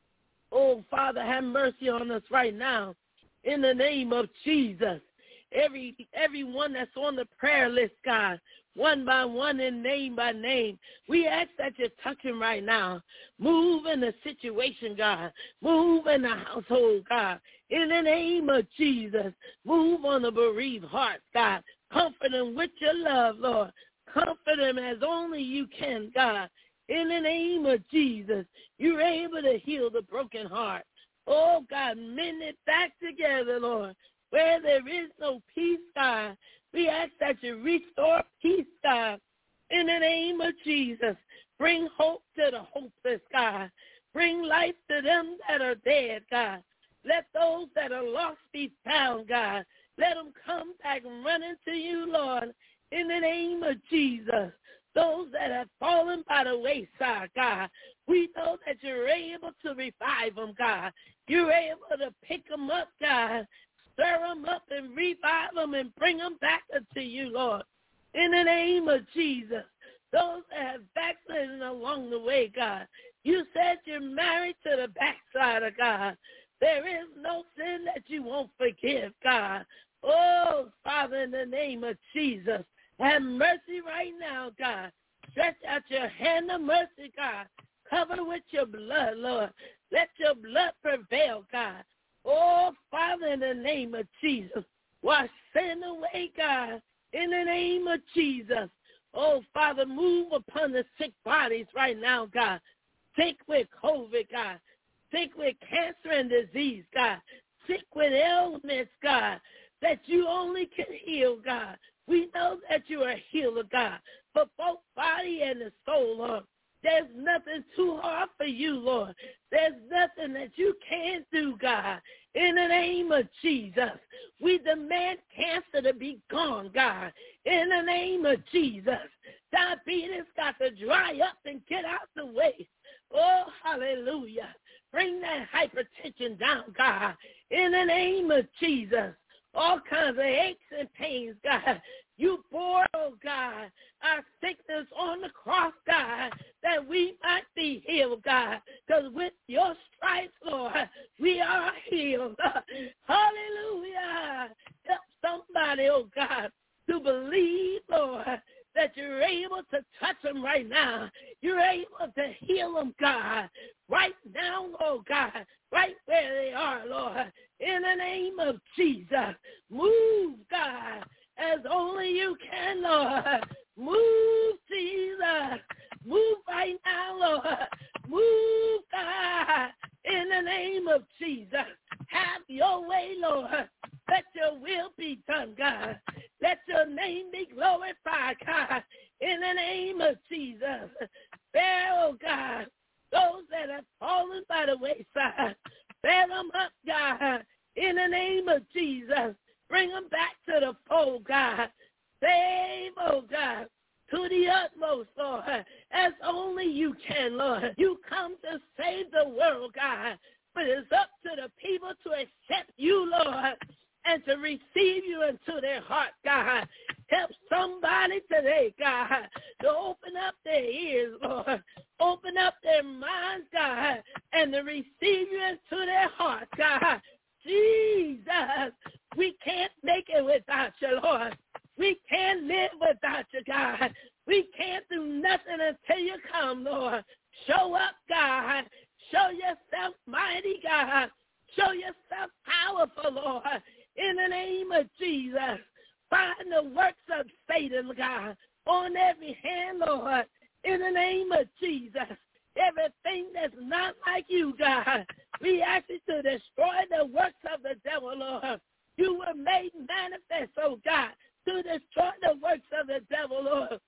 Oh, Father, have mercy on us right now. In the name of Jesus. Every everyone that's on the prayer list, God, one by one and name by name. We ask that you touch him right now. Move in the situation, God. Move in the household, God. In the name of Jesus, move on the bereaved hearts, God. Comfort them with your love, Lord. Comfort them as only you can, God. In the name of Jesus, you're able to heal the broken heart. Oh, God, mend it back together, Lord. Where there is no peace, God, we ask that you restore peace, God. In the name of Jesus, bring hope to the hopeless, God. Bring life to them that are dead, God. Let those that are lost be found, God. Let them come back and run into you, Lord, in the name of Jesus. Those that have fallen by the wayside, God, we know that you're able to revive them, God. You're able to pick them up, God. Stir them up and revive them and bring them back unto you, Lord. In the name of Jesus, those that have backslidden along the way, God, you said you're married to the backslider, God. There is no sin that you won't forgive, God. Oh, Father, in the name of Jesus, have mercy right now, God. Stretch out your hand of mercy, God. Cover with your blood, Lord. Let your blood prevail, God. Oh, Father, in the name of Jesus, wash sin away, God, in the name of Jesus. Oh, Father, move upon the sick bodies right now, God. Sick with COVID, God. Sick with cancer and disease, God. Sick with ailments, God, that you only can heal, God. We know that you are a healer, God, for both body and the soul, Lord. There's nothing too hard for you, Lord. There's nothing that you can't do, God. In the name of Jesus, we demand cancer to be gone, God. In the name of Jesus, diabetes got to dry up and get out the way. Oh, hallelujah. Bring that hypertension down, God. In the name of Jesus, all kinds of aches and pains, God. You bore, oh God, our sickness on the cross, God, that we might be healed, God. Because with your stripes, Lord, we are healed. Hallelujah. Help somebody, oh God, to believe, Lord, that you're able to touch them right now. You're able to heal them, God, right now, oh God, right where they are, Lord. In the name of Jesus, move, God, as only you can, Lord. Move, Jesus. Move right now, Lord. Move, God, in the name of Jesus. Have your way, Lord. Let your will be done, God. Let your name be glorified, God, in the name of Jesus. Bear, oh God, those that have fallen by the wayside. Bear them up, God, in the name of Jesus. Bring them back to the fold, God. Save, oh God, to the utmost, Lord, as only you can, Lord. You come to save the world, God, but it's up to the people to accept you, Lord, and to receive you into their heart, God. Help somebody today, God, to open up their ears, Lord. Open up their minds, God, and to receive you into their heart, God. Jesus, we can't make it without you, Lord. We can't live without you, God. We can't do nothing until you come, Lord. Show up, God. Show yourself mighty, God. Show yourself powerful, Lord. In the name of Jesus, find the works of Satan, God, on every hand, Lord. In the name of Jesus, everything that's not like you, God, we ask you to destroy the works of the devil, Lord. You were made manifest, oh God, to destroy the works of the devil, Lord.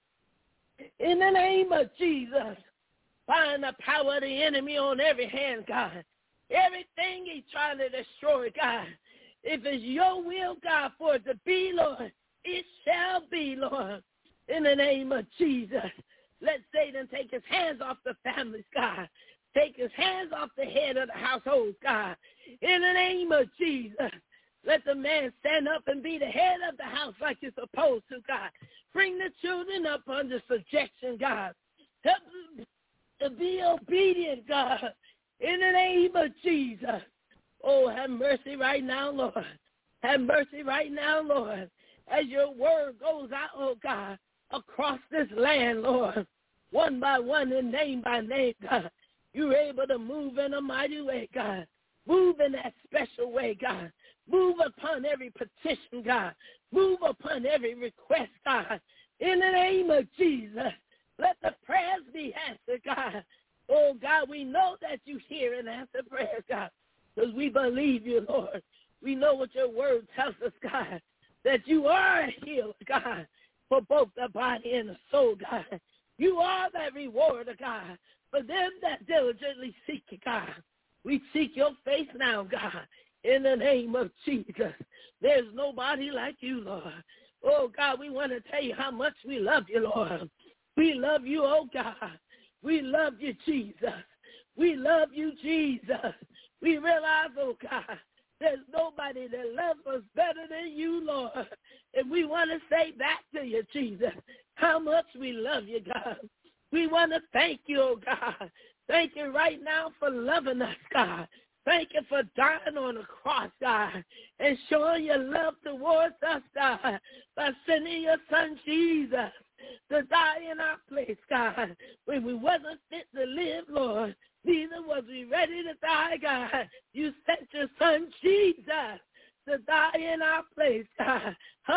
In the name of Jesus, find the power of the enemy on every hand, God. Everything he's trying to destroy, God. If it's your will, God, for it to be, Lord, it shall be, Lord. In the name of Jesus, let Satan take his hands off the families, God. Take his hands off the head of the household, God. In the name of Jesus, let the man stand up and be the head of the house like you're supposed to, God. Bring the children up under subjection, God. Help them to be obedient, God. In the name of Jesus. Oh, have mercy right now, Lord. Have mercy right now, Lord. As your word goes out, oh God, across this land, Lord, one by one and name by name, God. You're able to move in a mighty way, God. Move in that special way, God. Move upon every petition, God. Move upon every request, God. In the name of Jesus, let the prayers be answered, God. Oh, God, we know that you hear and answer prayers, God, because we believe you, Lord. We know what your word tells us, God, that you are a healer, God, for both the body and the soul, God. You are that rewarder, God, for them that diligently seek you, God. We seek your face now, God, in the name of Jesus. There's nobody like you, Lord. Oh, God, we want to tell you how much we love you, Lord. We love you, oh, God. We love you, Jesus. We love you, Jesus. We realize, oh, God, there's nobody that loves us better than you, Lord. And we want to say back to you, Jesus, how much we love you, God. We want to thank you, oh, God. Thank you right now for loving us, God. Thank you for dying on the cross, God, and showing your love towards us, God, by sending your son, Jesus, to die in our place, God, when we wasn't fit to live, Lord. Neither was we ready to die, God. You sent your son, Jesus, to die in our place, God.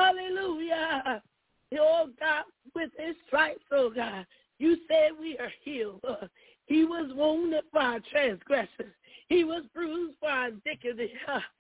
Hallelujah. Oh, God, with his stripes, oh, God, you said we are healed, Lord. He was wounded for our transgressions. He was bruised for our iniquity.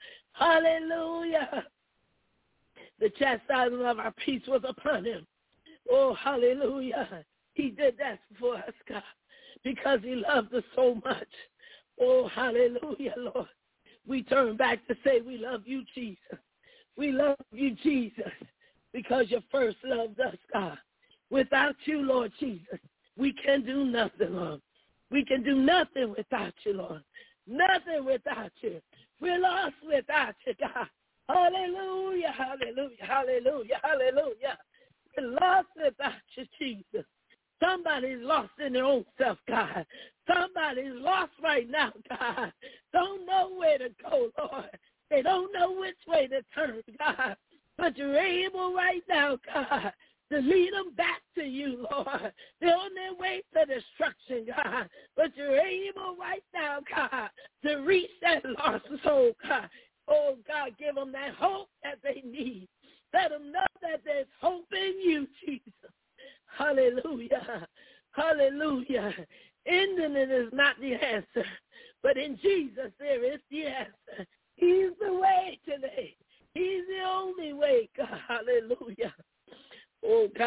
Hallelujah. The chastisement of our peace was upon him. Oh, hallelujah. He did that for us, God, because he loved us so much. Oh, hallelujah, Lord. We turn back to say we love you, Jesus. We love you, Jesus, because you first loved us, God. Without you, Lord Jesus, we can do nothing, Lord. We can do nothing without you, Lord. Nothing without you. We're lost without you, God. Hallelujah, hallelujah, hallelujah, hallelujah. We're lost without you, Jesus. Somebody's lost in their own self, God. Somebody's lost right now, God. Don't know where to go, Lord. They don't know which way to turn, God. But you're able right now, God, to lead them back to you, Lord. They're on their way to destruction, God. But you're able right now, God, to reach that lost soul, God. Oh, God, give them that hope that they need. Let them know that there's hope in you, Jesus. Hallelujah. Hallelujah. Ending it is not the answer, but in Jesus there is the answer. He's the way today. He's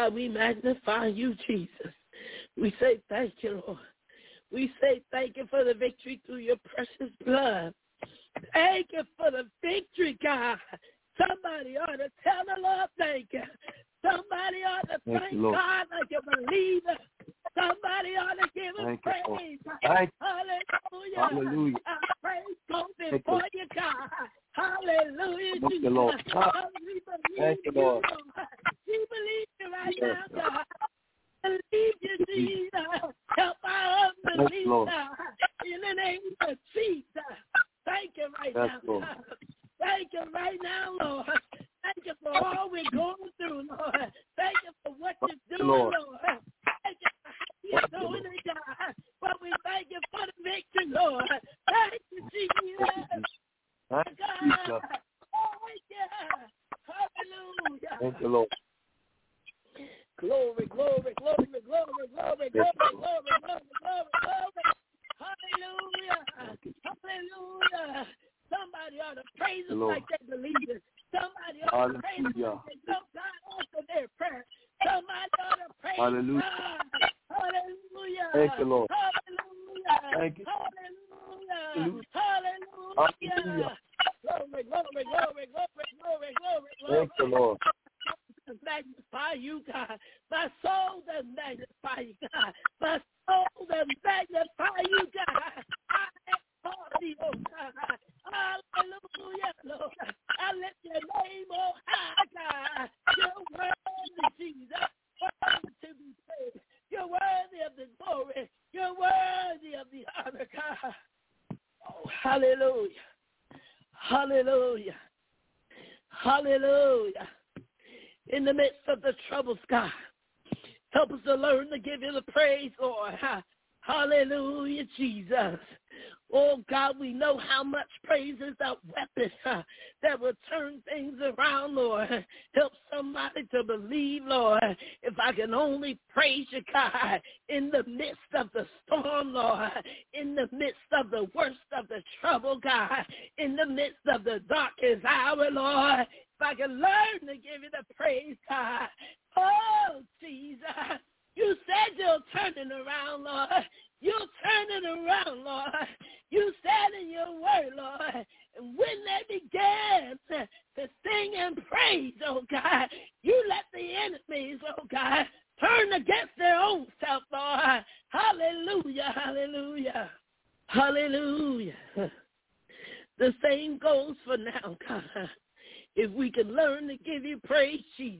God, we magnify you, Jesus. We say thank you, Lord. We say thank you for the victory through your precious blood. Thank you for the victory, God. Somebody ought to tell the Lord thank you. Somebody ought to thank, thank God like a believer. Somebody ought to give him praise. Thank Hallelujah. Hallelujah. I praise go before you, God. Hallelujah, Thank Jesus. you, Lord. We Thank you, Lord. We believe you right Yes, now, God. Believe you, Jesus. Help our unbelief, Lord. in the name of Jesus. Thank you right Yes, now, Lord. God. Thank you right now, Lord. Thank you for all we're going through, Lord. Thank you for what you're doing, Lord. Lord. Thank you for how you're doing it, God. But we thank you for the victory, Lord. Thank you, Jesus. Thank God. you, Jesus. Thank you. Hallelujah. Thank you, Lord. Glory, glory, glory, glory, glory, glory, glory, glory, glory, glory. Hallelujah. Hallelujah. Somebody ought to praise him like they believe it. Somebody ought to praise him like they know God answered their prayer. Somebody ought to praise Hallelujah. God. Hallelujah. Thank you, Lord. Hallelujah. Thank you. Hallelujah. Hallelujah. Glory, glory, glory, glory, glory, glory, glory. Thank you, Lord. Magnify you, God. My soul does magnify you, God. My soul does magnify you, God. I exalt you, oh God. Hallelujah, Lord. I lift your name on high, God. You're worthy, Jesus. Worthy to be praised. You're worthy of the glory. You're worthy of the honor, God. Oh, hallelujah. Hallelujah. Hallelujah. In the midst of the troubles, God, help us to learn to give you the praise, Lord. Hallelujah, Jesus. Oh, God, we know how much praise is our weapon uh, that will turn things around, Lord. Help somebody to believe, Lord. If I can only praise you, God, in the midst of the storm, Lord, in the midst of the worst of the trouble, God, in the midst of the darkest hour, Lord, if I can learn to give you the praise, God. Oh, Jesus, you said you'll turn it around, Lord. You'll turn it around, Lord. You said in your word, Lord, and when they began to, to sing and praise, oh God, you let the enemies, oh God, turn against their own self, Lord. Hallelujah, hallelujah, hallelujah. The same goes for now, God. If we can learn to give you praise, Jesus.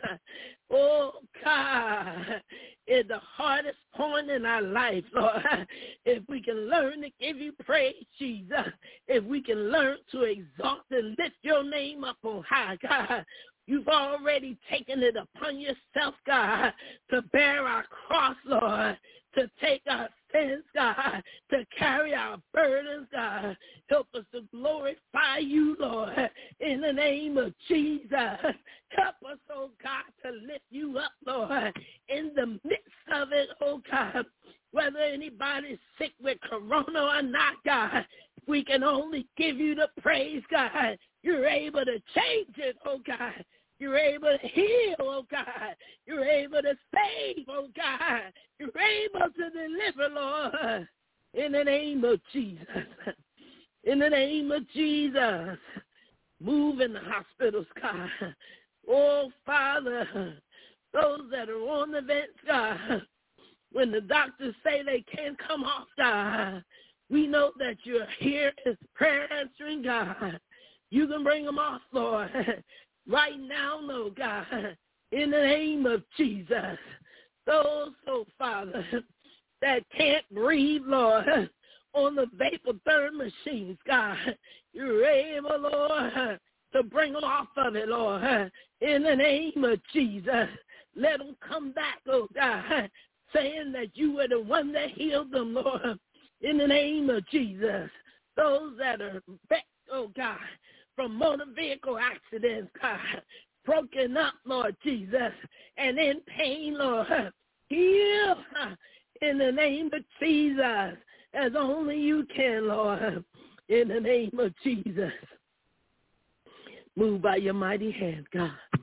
Oh, God, in the hardest point in our life, Lord, if we can learn to give you praise, Jesus, if we can learn to exalt and lift your name up on high, God, you've already taken it upon yourself, God, to bear our cross, Lord, to take our sins, God, to carry our burdens, God. Help us to glorify you, Lord, in the name of Jesus. Help us, oh God, to lift you up, Lord, in the midst of it, oh God. Whether anybody's sick with corona or not, God, we can only give you the praise, God. You're able to change it, oh God. You're able to heal, oh God. You're able to save, oh God. You're able to deliver, Lord, in the name of Jesus. In the name of Jesus. Move in the hospitals, God. Oh, Father, those that are on the vents, God, when the doctors say they can't come off, God, we know that you're here as prayer answering, God. You can bring them off, Lord. Right now, no, God, in the name of Jesus. Those, oh, Father, that can't breathe, Lord, on the vapor machines, God, you're able, Lord, to bring them off of it, Lord, in the name of Jesus. Let them come back, oh, God, saying that you were the one that healed them, Lord, in the name of Jesus. Those that are back, oh, God, from motor vehicle accidents, God, broken up, Lord Jesus, and in pain, Lord, heal in the name of Jesus, as only you can, Lord, in the name of Jesus. Move by your mighty hand, God.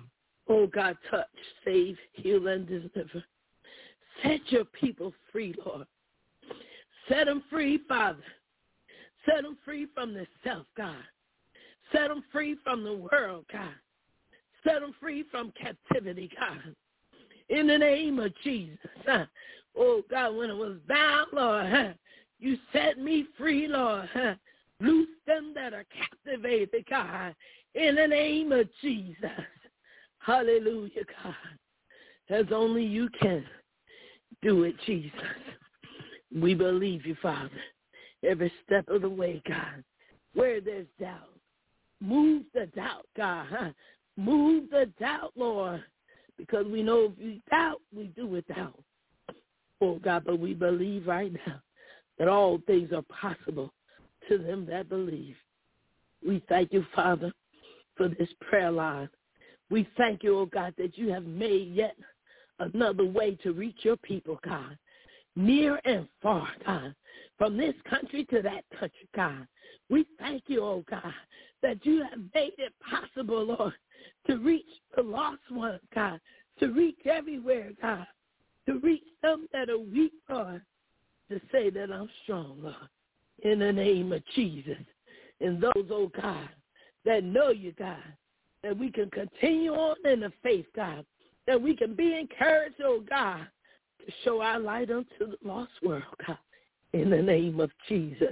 Oh, God, touch, save, heal, and deliver. Set your people free, Lord. Set them free, Father. Set them free from the self, God. Set them free from the world, God. Set them free from captivity, God. In the name of Jesus. Oh, God, when it was bound, Lord, you set me free, Lord. Loose them that are captivated, God. In the name of Jesus. Hallelujah, God. As only you can do it, Jesus. We believe you, Father, every step of the way, God. Where there's doubt, move the doubt, God. Huh? Move the doubt, Lord, because we know if we doubt, we do without. Oh, God, but we believe right now that all things are possible to them that believe. We thank you, Father, for this prayer line. We thank you, oh God, that you have made yet another way to reach your people, God, near and far, God, from this country to that country, God. We thank you, oh God, that you have made it possible, Lord, to reach the lost ones, God, to reach everywhere, God, to reach them that are weak, Lord, to say that I'm strong, Lord, in the name of Jesus. And those, oh God, that know you, God, that we can continue on in the faith, God, that we can be encouraged, oh God, to show our light unto the lost world, God, in the name of Jesus.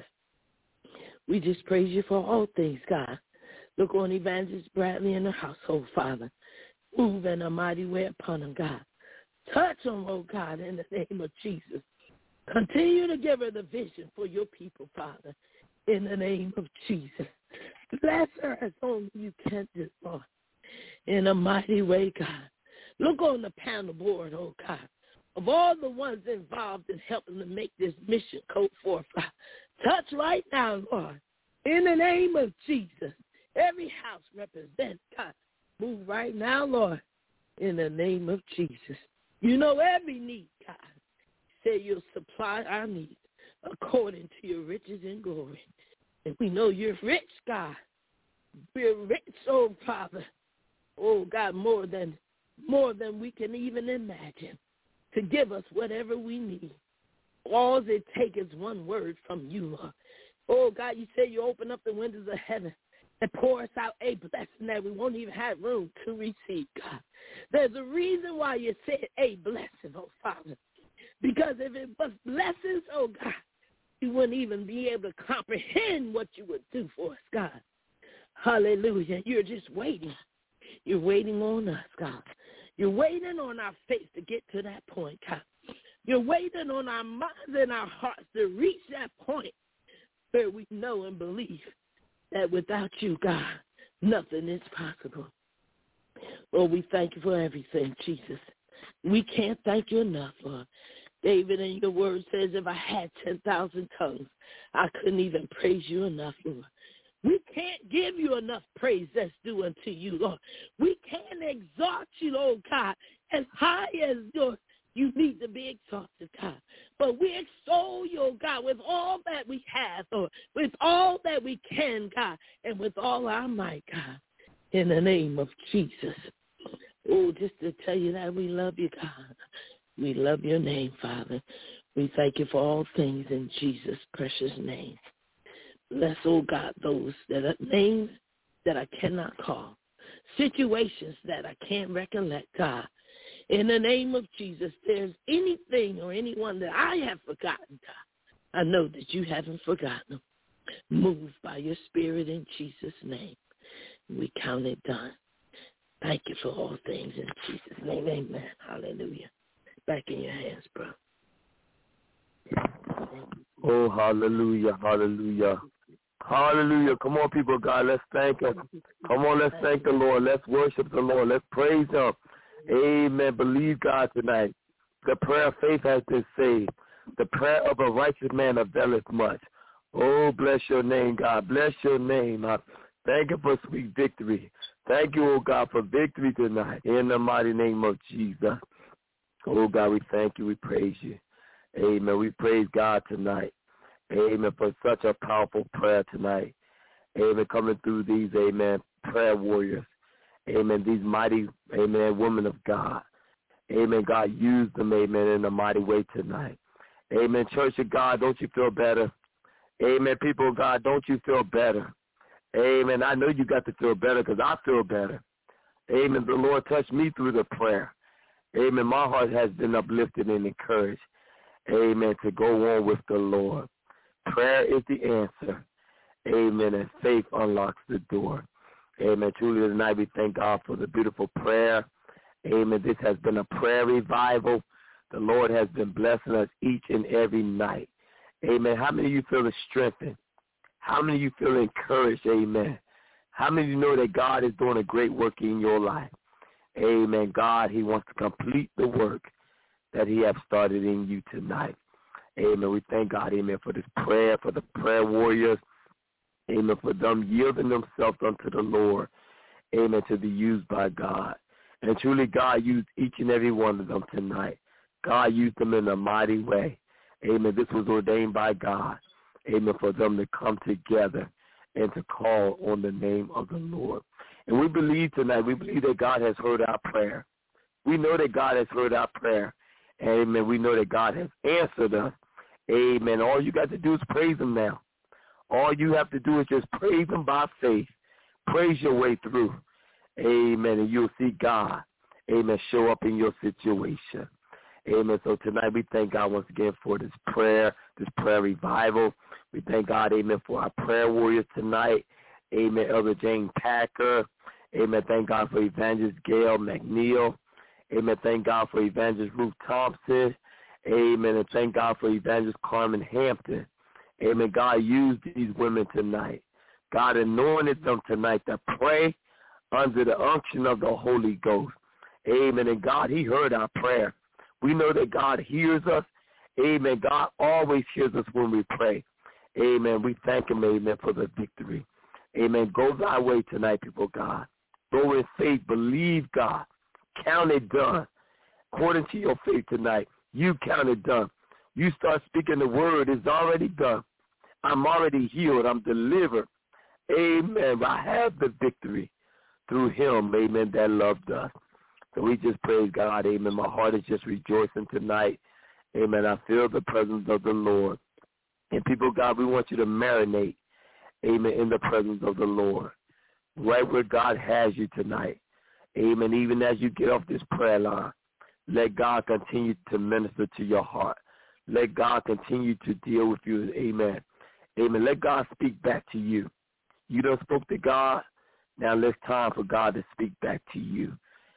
We just praise you for all things, God. Look on Evangelist Bradley and her household, Father. Move in a mighty way upon them, God. Touch them, oh God, in the name of Jesus. Continue to give her the vision for your people, Father, in the name of Jesus. Bless her as only you can do, Lord, in a mighty way, God. Look on the panel board, oh God, of all the ones involved in helping to make this mission go forth. Touch right now, Lord, in the name of Jesus. Every house represented, God, move right now, Lord, in the name of Jesus. You know every need, God. Say you'll supply our needs according to your riches and glory. And we know you're rich, God. We're rich, oh Father. Oh God, more than more than we can even imagine, to give us whatever we need. All it takes is one word from you, Lord. Oh God, you say you open up the windows of heaven and pour us out a blessing that we won't even have room to receive, God. There's a reason why you said a blessing, oh Father. Because if it was blessings, oh God, you wouldn't even be able to comprehend what you would do for us, God. Hallelujah. You're just waiting. You're waiting on us, God. You're waiting on our faith to get to that point, God. You're waiting on our minds and our hearts to reach that point where we know and believe that without you, God, nothing is possible. Lord, we thank you for everything, Jesus. We can't thank you enough, Lord. David, in your word says, if I had ten thousand tongues, I couldn't even praise you enough, Lord. We can't give you enough praise that's due unto you, Lord. We can't exalt you, Lord God, as high as your, you need to be exalted, God. But we extol you, oh God, with all that we have, Lord, with all that we can, God, and with all our might, God, in the name of Jesus. Oh, just to tell you that we love you, God. We love your name, Father. We thank you for all things in Jesus' precious name. Bless, oh God, those that are names that I cannot call, situations that I can't recollect, God. In the name of Jesus, there's anything or anyone that I have forgotten, God, I know that you haven't forgotten them. Move by your Spirit in Jesus' name. We count it done. Thank you for all things in Jesus' name. Amen. Hallelujah. Back in your hands, bro. Oh, hallelujah, hallelujah. Hallelujah. Come on, people of God, let's thank him. Come on, let's thank the Lord. Let's worship the Lord. Let's praise him. Amen. Believe God tonight. The prayer of faith has been saved. The prayer of a righteous man availeth much. Oh, bless your name, God. Bless your name. I thank you for sweet victory. Thank you, oh God, for victory tonight. In the mighty name of Jesus. Oh, God, we thank you. We praise you. Amen. We praise God tonight. Amen. For such a powerful prayer tonight. Amen. Coming through these, amen, prayer warriors. Amen. These mighty, amen, women of God. Amen. God used them, amen, in a mighty way tonight. Amen. Church of God, don't you feel better? Amen. People of God, don't you feel better? Amen. I know you got to feel better because I feel better. Amen. The Lord touched me through the prayer. Amen. My heart has been uplifted and encouraged. Amen. To go on with the Lord. Prayer is the answer. Amen. And faith unlocks the door. Amen. Truly tonight we thank God for the beautiful prayer. Amen. This has been a prayer revival. The Lord has been blessing us each and every night. Amen. How many of you feel strengthened? How many of you feel encouraged? Amen. How many of you know that God is doing a great work in your life? Amen. God, he wants to complete the work that he has started in you tonight. Amen. We thank God, amen, for this prayer, for the prayer warriors. Amen. For them yielding themselves unto the Lord. Amen. To be used by God. And truly, God used each and every one of them tonight. God used them in a mighty way. Amen. This was ordained by God. Amen. For them to come together and to call on the name of the Lord. And we believe tonight, we believe that God has heard our prayer. We know that God has heard our prayer. Amen. We know that God has answered us. Amen. All you got to do is praise him now. All you have to do is just praise him by faith. Praise your way through. Amen. And you'll see God, amen, show up in your situation. Amen. So tonight we thank God once again for this prayer, this prayer revival. We thank God, amen, for our prayer warriors tonight. Amen. Elder Jane Packer. Amen. Thank God for Evangelist Gail McNeil. Amen. Thank God for Evangelist Ruth Thompson. Amen. And thank God for Evangelist Carmen Hampton. Amen. God used these women tonight. God anointed them tonight to pray under the unction of the Holy Ghost. Amen. And God, he heard our prayer. We know that God hears us. Amen. God always hears us when we pray. Amen. We thank him, amen, for the victory. Amen. Go thy way tonight, people of God. Go in faith. Believe God. Count it done. According to your faith tonight, you count it done. You start speaking the word. It's already done. I'm already healed. I'm delivered. Amen. I have the victory through him, amen, that loved us. So we just praise God. Amen. My heart is just rejoicing tonight. Amen. I feel the presence of the Lord. And people of God, we want you to marinate, amen, in the presence of the Lord. Right where God has you tonight. Amen. Even as you get off this prayer line, let God continue to minister to your heart. Let God continue to deal with you. Amen. Amen. Let God speak back to you. You done spoke to God. Now it's time for God to speak back to you.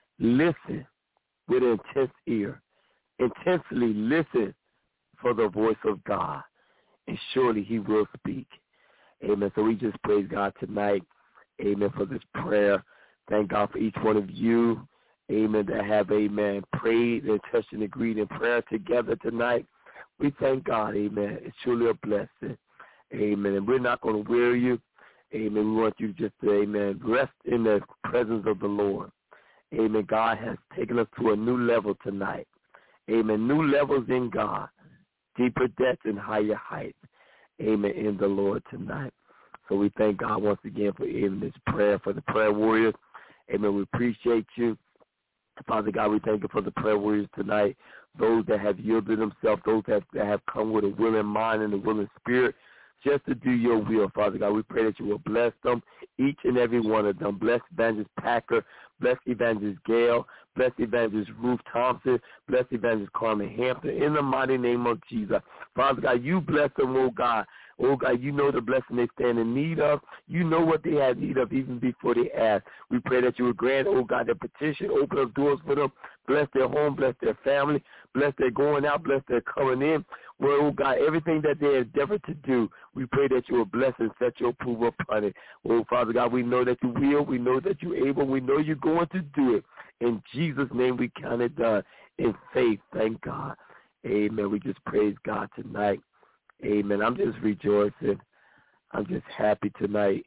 Listen with an intense ear. Intensely listen for the voice of God. And surely he will speak. Amen. So we just praise God tonight. Amen. For this prayer. Thank God for each one of you. Amen. That have, amen, prayed and touched and agreed in prayer together tonight. We thank God. Amen. It's truly a blessing. Amen. And we're not going to weary you. Amen. We want you just to, amen, rest in the presence of the Lord. Amen. God has taken us to a new level tonight. Amen. New levels in God. Deeper depths and higher heights. Amen. In the Lord tonight. So we thank God once again for even this prayer for the prayer warriors. Amen. We appreciate you. Father God, we thank you for the prayer warriors tonight. Those that have yielded themselves, those that, that have come with a willing mind and a willing spirit, just to do your will, Father God. We pray that you will bless them, each and every one of them. Bless Evangelist Packer. Bless Evangelist Gail. Bless Evangelist Ruth Thompson. Bless Evangelist Carmen Hampton. In the mighty name of Jesus. Father God, you bless them, oh God. Oh, God, you know the blessing they stand in need of. You know what they have need of even before they ask. We pray that you would grant, oh, God, their petition, open up doors for them, bless their home, bless their family, bless their going out, bless their coming in. Well, oh, God, everything that they endeavor to do, we pray that you will bless and set your approval upon it. Oh, Father God, we know that you will. We know that you're able. We know you're going to do it. In Jesus' name we count it done in faith. Thank God. Amen. We just praise God tonight. Amen. I'm just rejoicing. I'm just happy tonight.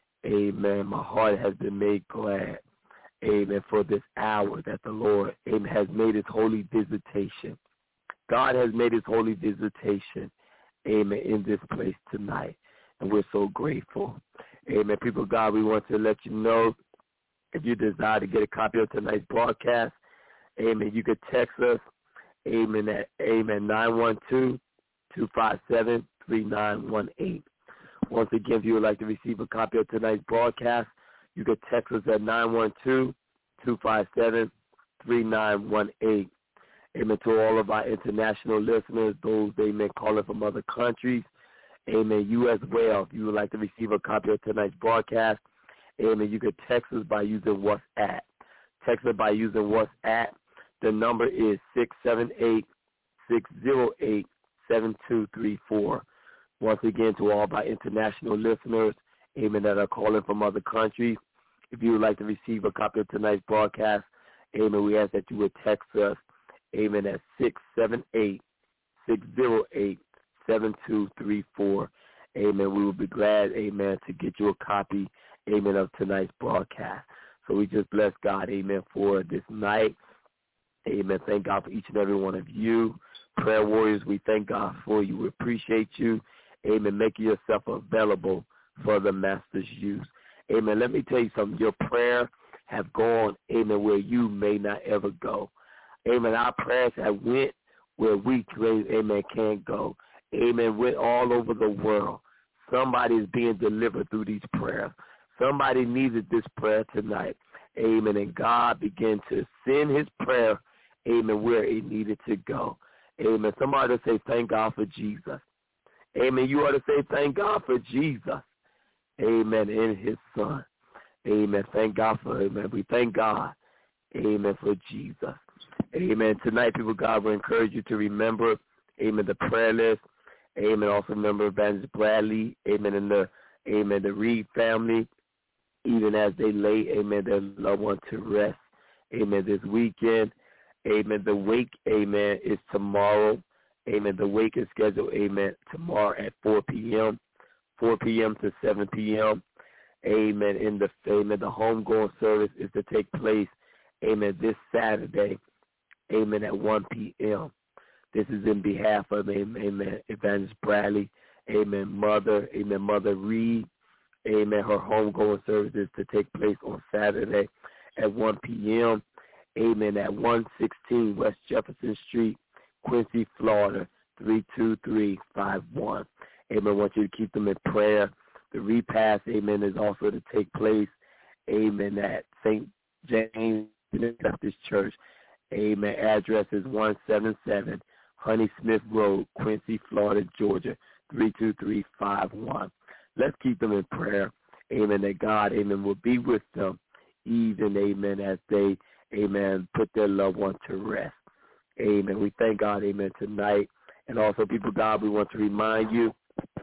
Amen. My heart has been made glad. Amen. For this hour that the Lord, amen, has made his holy visitation. God has made his holy visitation. Amen. In this place tonight. And we're so grateful. Amen. People of God, we want to let you know, If you desire to get a copy of tonight's broadcast, amen, you could text us, amen, at amen nine one two, two five seven, three nine one eight. Once again, if you would like to receive a copy of tonight's broadcast, you could text us at nine one two, two five seven, three nine one eight. Amen. To all of our international listeners, those, amen, calling from other countries, amen, you as well, if you would like to receive a copy of tonight's broadcast, amen, you could text us by using WhatsApp. Text us by using WhatsApp. The number is six seven eight, six zero eight, seven two three four. Once again, to all of our international listeners, amen, that are calling from other countries, if you would like to receive a copy of tonight's broadcast, amen, we ask that you would text us, amen, at six seven eight, six zero eight, seven two three four. Amen. We will be glad, amen, to get you a copy, amen, of tonight's broadcast. So we just bless God, amen, for this night. Amen. Thank God for each and every one of you. Prayer warriors, we thank God for you. We appreciate you, amen, making yourself available for the Master's use. Amen. Let me tell you something. Your prayer have gone, amen, where you may not ever go. Amen. Our prayers have went where we, amen, can't go. Amen. Went all over the world. Somebody is being delivered through these prayers. Somebody needed this prayer tonight. Amen. And God began to send his prayer, amen, where it needed to go. Amen. Somebody say, thank God for Jesus. Amen. You ought to say, thank God for Jesus. Amen. In his son. Amen. Thank God for him. Amen. We thank God. Amen. For Jesus. Amen. Tonight, people, God will encourage you to remember, amen, the prayer list. Amen. Also remember Evangelist Bradley. Amen. And the, amen, the Reed family, even as they lay, amen, their loved one to rest. Amen. This weekend. Amen. The wake, amen, is tomorrow. Amen. The wake is scheduled, amen, tomorrow at four p.m., four p.m. to seven p.m. Amen. In the, amen, the homegoing service is to take place, amen, this Saturday, amen, at one p.m. This is in behalf of, amen, Evangelist Bradley, amen, Mother, amen, Mother Reed, amen. Her homegoing service is to take place on Saturday at one p.m., amen, at one sixteen West Jefferson Street, Quincy, Florida, three two three five one. Amen. I want you to keep them in prayer. The repast, amen, is also to take place, amen, at Saint James Baptist Church. Amen. Address is one seventy-seven Honey Smith Road, Quincy, Florida, Georgia, three two three five one. Let's keep them in prayer. Amen. That God, amen, will be with them even, amen, as they, amen, put their loved one to rest. Amen. We thank God, amen, tonight. And also, people, God, we want to remind you,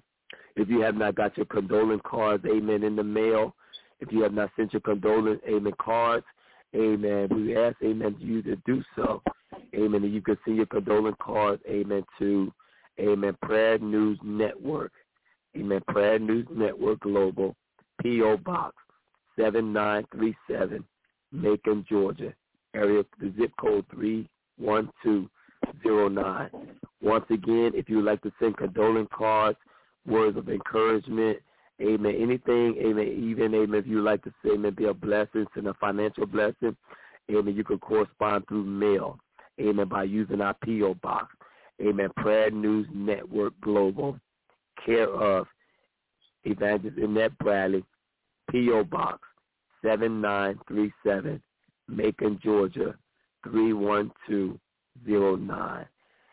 if you have not got your condolence cards, amen, in the mail, if you have not sent your condolence, amen, cards, amen, we ask, amen, you to do so. Amen. And you can send your condolence cards, amen, to, amen, Prayer News Network. Amen. Prayer News Network Global, P O. Box seven nine three seven, Macon, Georgia. Area, the zip code three one two zero nine. Once again, if you would like to send condolence cards, words of encouragement, amen, anything, amen, even, amen, if you would like to say, amen, be a blessing, send a financial blessing, amen, you can correspond through mail, amen, by using our P O. Box, amen, Prayer News Network Global, care of Evangelist Annette Bradley, P O. Box seven nine three seven, Macon, Georgia, three one two zero nine.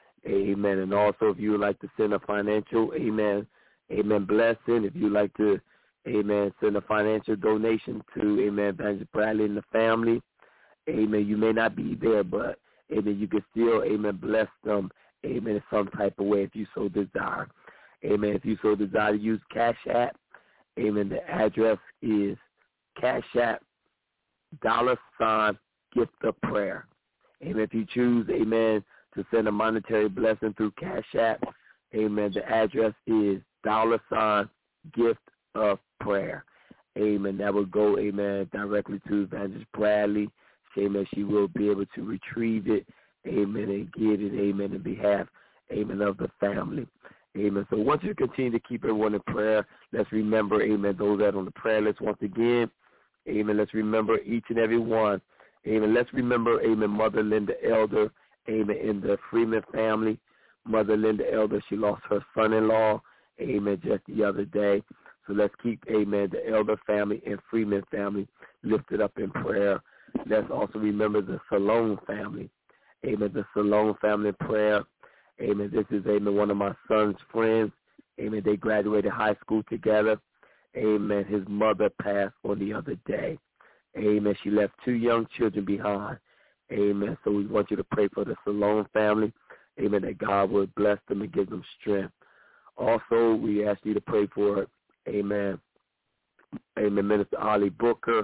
Amen. And also, if you would like to send a financial, amen, amen, blessing, if you'd like to, amen, send a financial donation to, amen, Evangelist Bradley and the family, amen, you may not be there, but, amen, you can still, amen, bless them, amen, in some type of way if you so desire. Amen. If you so desire to use Cash App, amen, the address is Cash App, dollar sign, gift of prayer. Amen. If you choose, amen, to send a monetary blessing through Cash App, amen, the address is dollar sign, gift of prayer. Amen. That will go, amen, directly to Evangelist Bradley. Amen. She will be able to retrieve it, amen, and get it, amen, in behalf, amen, of the family. Amen. So once you continue to keep everyone in prayer, let's remember, amen, those that are on the prayer list. Once again, Amen. Let's remember each and every one. Amen. Let's remember, amen, Mother Linda Elder, amen, in the Freeman family. Mother Linda Elder, she lost her son-in-law, amen, just the other day. So let's keep, amen, the Elder family and Freeman family lifted up in prayer. Let's also remember the Salone family. Amen, the Salone family in prayer. Amen, this is, amen, one of my son's friends. Amen, they graduated high school together. Amen, his mother passed on the other day. Amen, she left two young children behind. Amen, so we want you to pray for the Salone family. Amen, that God would bless them and give them strength. Also, we ask you to pray for, amen, amen, Minister Ollie Booker.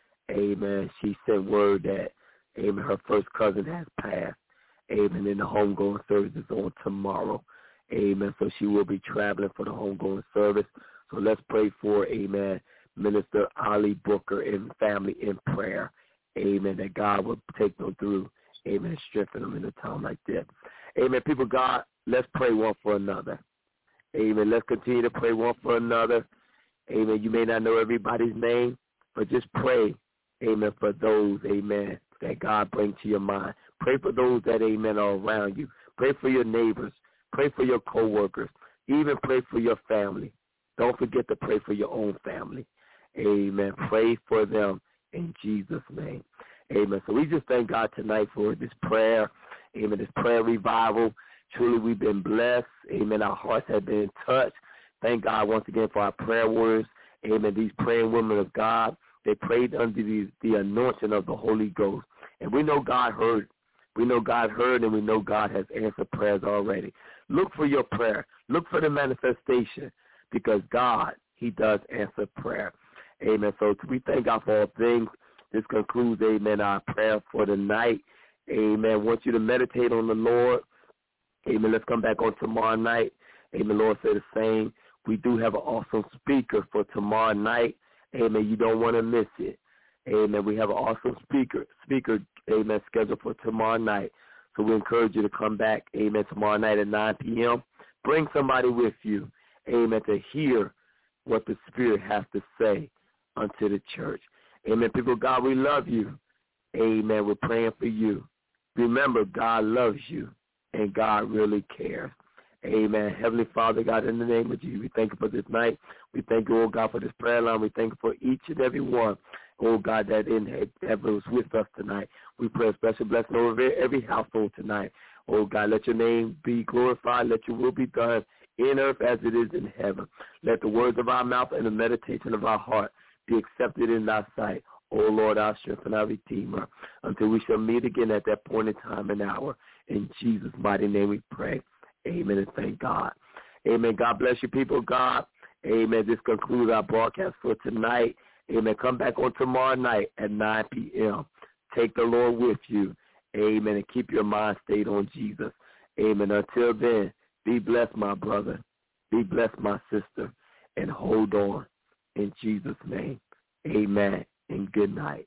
Amen, she sent word that, amen, her first cousin has passed. Amen, and the homegoing service is on tomorrow. Amen, so she will be traveling for the homegoing service. So let's pray for, amen, Minister Ollie Booker and family in prayer. Amen, that God will take them through. Amen, strengthen them in a time like that. Amen, people of God, let's pray one for another. Amen, let's continue to pray one for another. Amen, you may not know everybody's name, but just pray, amen, for those, amen, that God brings to your mind. Pray for those that, amen, are around you. Pray for your neighbors. Pray for your coworkers. Even pray for your family. Don't forget to pray for your own family. Amen. Pray for them in Jesus' name. Amen. So we just thank God tonight for this prayer. Amen. This prayer revival. Truly we've been blessed. Amen. Our hearts have been touched. Thank God once again for our prayer warriors. Amen. These praying women of God, they prayed under the, the anointing of the Holy Ghost. And we know God heard. We know God heard, and we know God has answered prayers already. Look for your prayer. Look for the manifestation, because God, he does answer prayer. Amen. So we thank God for all things. This concludes, amen, our prayer for the night. Amen. I want you to meditate on the Lord. Amen. Let's come back on tomorrow night. Amen. Lord said the same. We do have an awesome speaker for tomorrow night. Amen. You don't want to miss it. Amen. We have an awesome speaker, speaker, amen, scheduled for tomorrow night. So we encourage you to come back, amen, tomorrow night at nine p.m. Bring somebody with you, amen, to hear what the Spirit has to say unto the church. Amen. People of God, we love you. Amen. We're praying for you. Remember, God loves you, and God really cares. Amen. Heavenly Father, God, in the name of Jesus, we thank you for this night. We thank you, oh God, for this prayer line. We thank you for each and every one, oh God, that in that was with us tonight. We pray a special blessing over every household tonight. Oh God, let your name be glorified. Let your will be done in earth as it is in heaven. Let the words of our mouth and the meditation of our heart be accepted in thy sight. O Lord, our strength and our Redeemer, until we shall meet again at that point in time and hour. In Jesus' mighty name we pray. Amen, and thank God. Amen. God bless you, people of God. Amen. This concludes our broadcast for tonight. Amen. Come back on tomorrow night at nine p.m. Take the Lord with you. Amen. And keep your mind stayed on Jesus. Amen. Until then, be blessed, my brother. Be blessed, my sister. And hold on. In Jesus' name. Amen. And good night.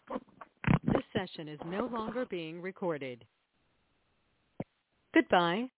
This session is no longer being recorded. Goodbye.